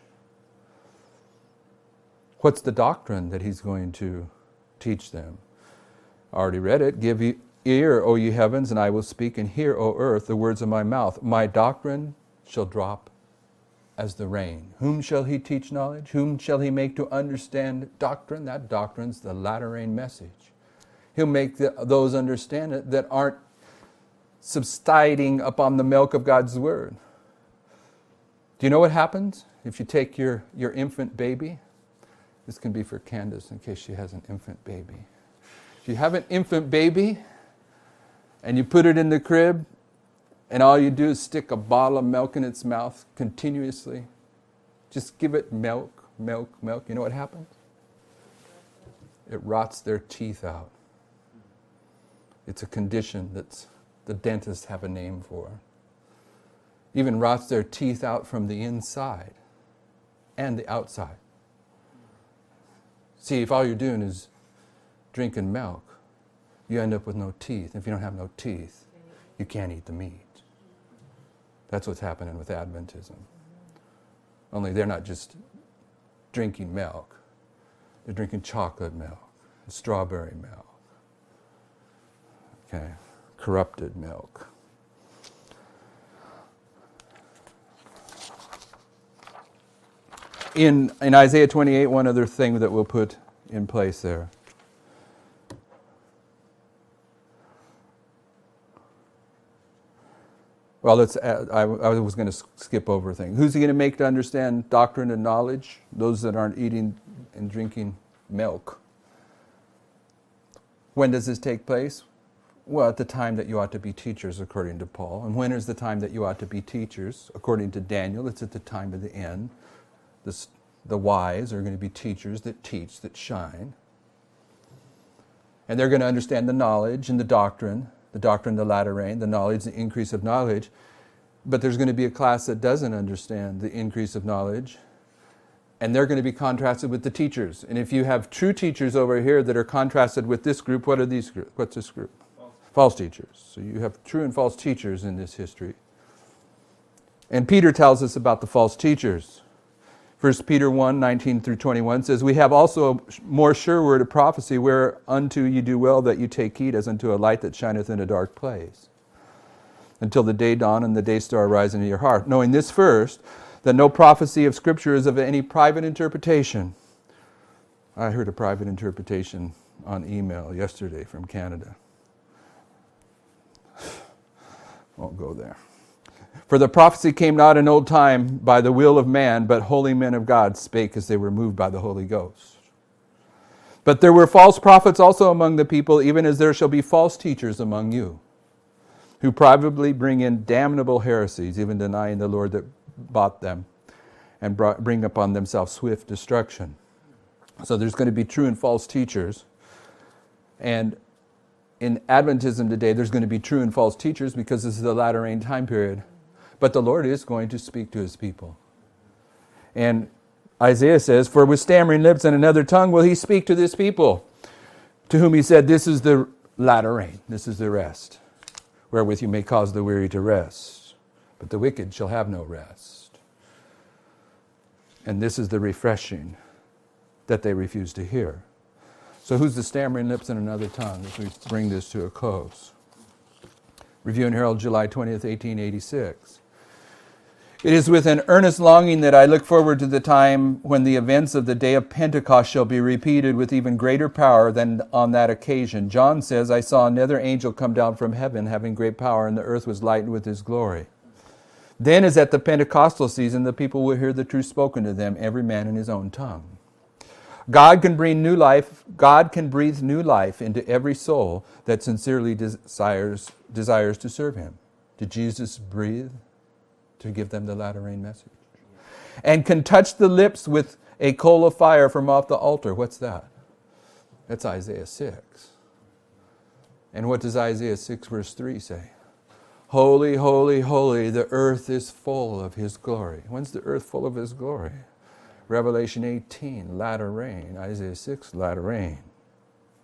What's the doctrine that he's going to teach them? I already read it. Give ear, O ye heavens, and I will speak, and hear, O earth, the words of my mouth. My doctrine shall drop as the rain. Whom shall he teach knowledge? Whom shall he make to understand doctrine? That doctrine's the latter rain message. He'll make the, those understand it that aren't subsiding upon the milk of God's word. Do you know what happens if you take your, your infant baby? This can be for Candace in case she has an infant baby. If you have an infant baby and you put it in the crib and all you do is stick a bottle of milk in its mouth continuously, just give it milk, milk, milk, you know what happens? It rots their teeth out. It's a condition that's the dentists have a name for. Even rots their teeth out from the inside and the outside. See, if all you're doing is drinking milk, you end up with no teeth. If you don't have no teeth, you can't eat the meat. That's what's happening with Adventism. Only they're not just drinking milk. They're drinking chocolate milk, strawberry milk. Okay, corrupted milk. In, in Isaiah twenty-eight, one other thing that we'll put in place there. Well, let's. Add, I, I was going to skip over a thing. Who's he going to make to understand doctrine and knowledge? Those that aren't eating and drinking milk. When does this take place? Well, at the time that you ought to be teachers, according to Paul. And when is the time that you ought to be teachers? According to Daniel, it's at the time of the end. The, the wise are going to be teachers that teach, that shine. And they're going to understand the knowledge and the doctrine, the doctrine, the latter rain, the knowledge, the increase of knowledge. But there's going to be a class that doesn't understand the increase of knowledge. And they're going to be contrasted with the teachers. And if you have true teachers over here that are contrasted with this group, what are these groups? What's this group? False. False teachers. So you have true and false teachers in this history. And Peter tells us about the false teachers. First Peter one, nineteen through twenty-one says, we have also a more sure word of prophecy, whereunto you do well that you take heed as unto a light that shineth in a dark place, until the day dawn and the day star rise into your heart. Knowing this first, that no prophecy of Scripture is of any private interpretation. I heard a private interpretation on email yesterday from Canada. Won't go there. For the prophecy came not in old time by the will of man, but holy men of God spake as they were moved by the Holy Ghost. But there were false prophets also among the people, even as there shall be false teachers among you, who privately bring in damnable heresies, even denying the Lord that bought them, and brought, bring upon themselves swift destruction. So there's going to be true and false teachers. And in Adventism today, there's going to be true and false teachers because this is the latter rain time period. But the Lord is going to speak to his people. And Isaiah says, for with stammering lips and another tongue will he speak to this people, to whom he said, this is the latter rain, this is the rest, wherewith you may cause the weary to rest. But the wicked shall have no rest. And this is the refreshing that they refuse to hear. So who's the stammering lips and another tongue as we bring this to a close? Review and Herald, July twentieth, eighteen eighty-six. It is with an earnest longing that I look forward to the time when the events of the day of Pentecost shall be repeated with even greater power than on that occasion. John says, I saw another angel come down from heaven, having great power, and the earth was lightened with his glory. Then, as at the Pentecostal season, the people will hear the truth spoken to them, every man in his own tongue. God can bring new life. God can breathe new life into every soul that sincerely desires desires to serve him. Did Jesus breathe to give them the latter rain message? And can touch the lips with a coal of fire from off the altar. What's that? That's Isaiah six. And what does Isaiah six verse three say? Holy, holy, holy, the earth is full of his glory. When's the earth full of his glory? Revelation eighteen, latter rain. Isaiah six, latter rain.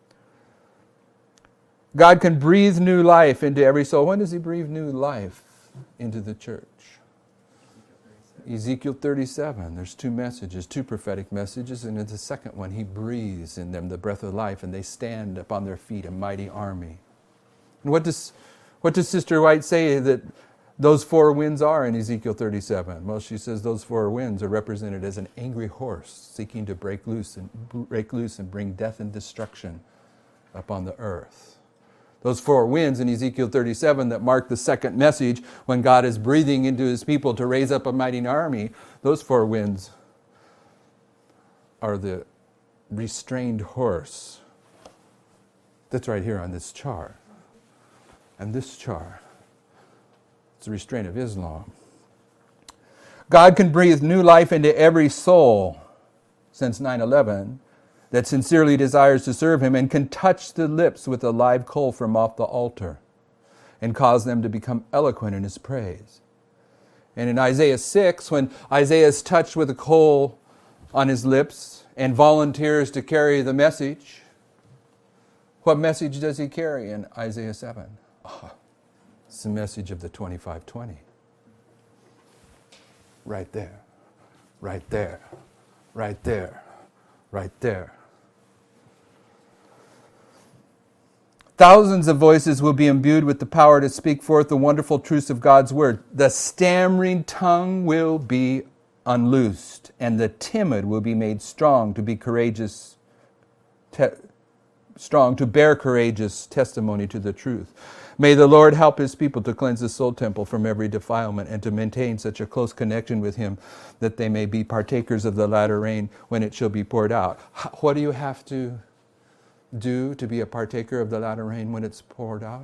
God can breathe new life into every soul. When does he breathe new life into the church? Ezekiel thirty-seven, there's two messages, two prophetic messages, and in the second one, he breathes in them the breath of life, and they stand upon their feet, a mighty army. And what does, what does Sister White say that those four winds are in Ezekiel thirty-seven? Well, she says those four winds are represented as an angry horse seeking to break loose and break loose and bring death and destruction upon the earth. Those four winds in Ezekiel thirty-seven that mark the second message when God is breathing into his people to raise up a mighty army, those four winds are the restrained horse that's right here on this chart. And this chart, it's the restraint of Islam. God can breathe new life into every soul since nine eleven that sincerely desires to serve him, and can touch the lips with a live coal from off the altar and cause them to become eloquent in his praise. And in Isaiah six, when Isaiah is touched with a coal on his lips and volunteers to carry the message, what message does he carry in Isaiah seven? Oh, it's the message of the twenty-five twenty. Right there, right there, right there, right there. Thousands of voices will be imbued with the power to speak forth the wonderful truths of God's word. The stammering tongue will be unloosed, and the timid will be made strong to be courageous, te- strong to bear courageous testimony to the truth. May the Lord help his people to cleanse the soul temple from every defilement and to maintain such a close connection with him that they may be partakers of the latter rain when it shall be poured out. What do you have to do to be a partaker of the latter rain when it's poured out?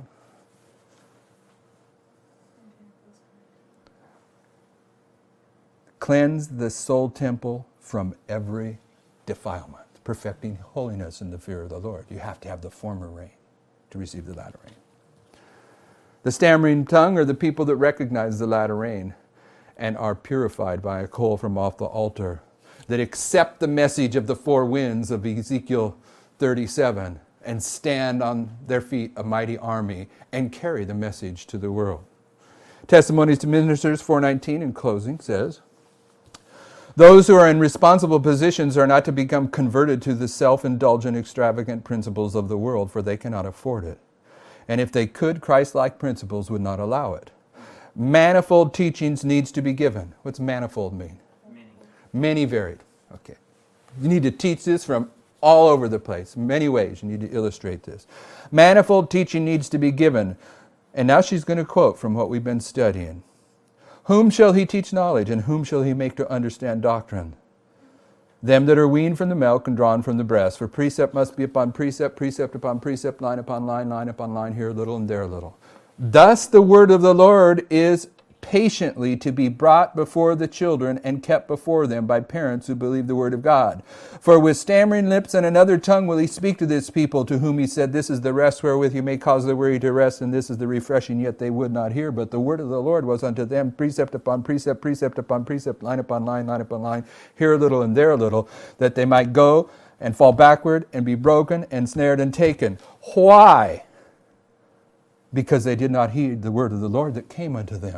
Cleanse the soul temple from every defilement, perfecting holiness in the fear of the Lord. You have to have the former rain to receive the latter rain. The stammering tongue are the people that recognize the latter rain and are purified by a coal from off the altar, that accept the message of the four winds of Ezekiel thirty-seven and stand on their feet a mighty army and carry the message to the world. Testimonies to Ministers four nineteen in closing says, those who are in responsible positions are not to become converted to the self-indulgent, extravagant principles of the world, for they cannot afford it. And if they could, Christ-like principles would not allow it. Manifold teachings needs to be given. What's manifold mean? Many. Many varied. Okay. You need to teach this from all over the place. Many ways you need to illustrate this. Manifold teaching needs to be given. And now she's going to quote from what we've been studying. Whom shall he teach knowledge, and whom shall he make to understand doctrine? Them that are weaned from the milk and drawn from the breast. For precept must be upon precept, precept upon precept, line upon line, line upon line, here a little and there a little. Thus the word of the Lord is patiently to be brought before the children and kept before them by parents who believe the word of God. For with stammering lips and another tongue will he speak to this people, to whom he said, this is the rest wherewith you may cause the weary to rest, and this is the refreshing, yet they would not hear. But the word of the Lord was unto them precept upon precept, precept upon precept, line upon line, line upon line, here a little and there a little, that they might go and fall backward and be broken and snared and taken. Why? Because they did not heed the word of the Lord that came unto them.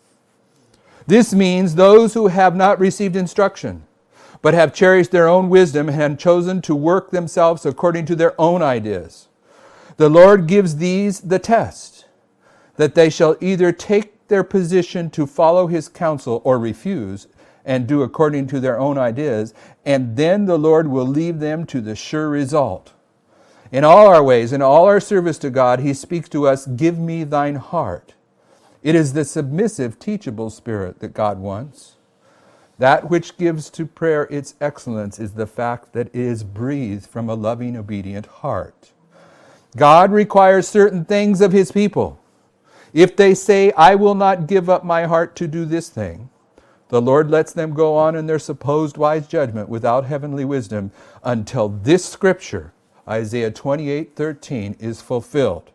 This means those who have not received instruction, but have cherished their own wisdom and have chosen to work themselves according to their own ideas. The Lord gives these the test, that they shall either take their position to follow his counsel or refuse and do according to their own ideas, and then the Lord will leave them to the sure result. In all our ways, in all our service to God, he speaks to us, give me thine heart. It is the submissive, teachable spirit that God wants. That which gives to prayer its excellence is the fact that it is breathed from a loving, obedient heart. God requires certain things of his people. If they say, I will not give up my heart to do this thing, the Lord lets them go on in their supposed wise judgment without heavenly wisdom until this scripture, Isaiah twenty-eight thirteen, is fulfilled.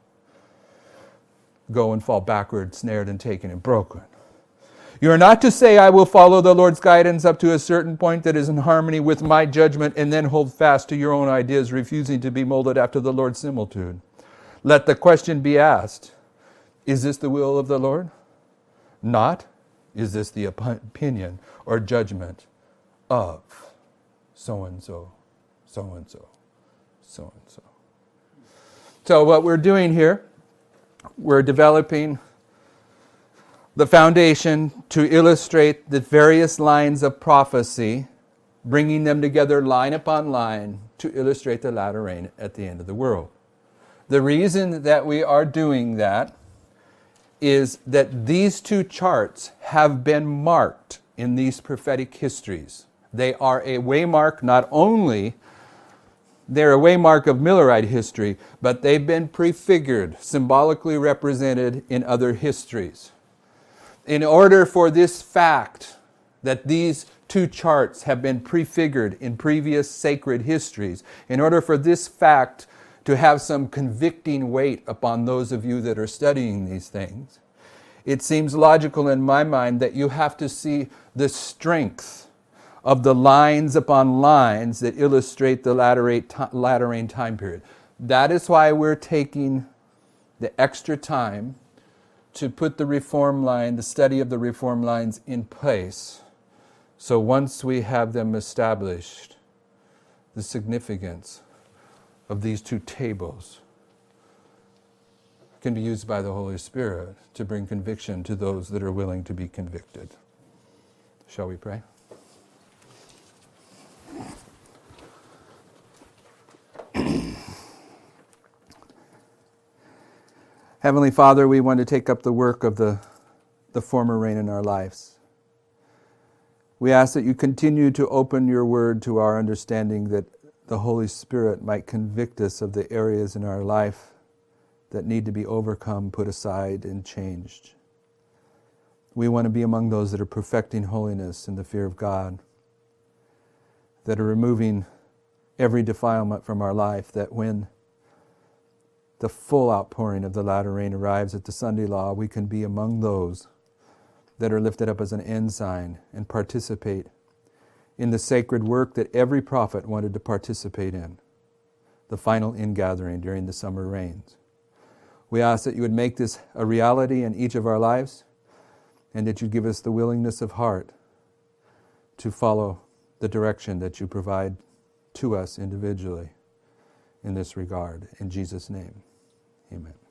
Go and fall backward, snared and taken and broken. You are not to say, I will follow the Lord's guidance up to a certain point that is in harmony with my judgment, and then hold fast to your own ideas, refusing to be molded after the Lord's similitude. Let the question be asked, is this the will of the Lord? Not, is this the op- opinion or judgment of so-and-so, so-and-so, so-and-so. So what we're doing here, we're developing the foundation to illustrate the various lines of prophecy, bringing them together line upon line to illustrate the latter rain at the end of the world. The reason that we are doing that is that these two charts have been marked in these prophetic histories. They are a waymark, not only they're a waymark of Millerite history, but they've been prefigured, symbolically represented in other histories. In order for this fact that these two charts have been prefigured in previous sacred histories, in order for this fact to have some convicting weight upon those of you that are studying these things, it seems logical in my mind that you have to see the strength of the lines upon lines that illustrate the latter rain time period. That is why we're taking the extra time to put the reform line, the study of the reform lines in place. So once we have them established, the significance of these two tables can be used by the Holy Spirit to bring conviction to those that are willing to be convicted. Shall we pray? Heavenly Father, we want to take up the work of the, the former rain in our lives. We ask that you continue to open your word to our understanding, that the Holy Spirit might convict us of the areas in our life that need to be overcome, put aside, and changed. We want to be among those that are perfecting holiness in the fear of God, that are removing every defilement from our life, that when the full outpouring of the latter rain arrives at the Sunday law, we can be among those that are lifted up as an ensign and participate in the sacred work that every prophet wanted to participate in, the final ingathering during the summer rains. We ask that you would make this a reality in each of our lives, and that you give us the willingness of heart to follow the direction that you provide to us individually in this regard. In Jesus' name, amen.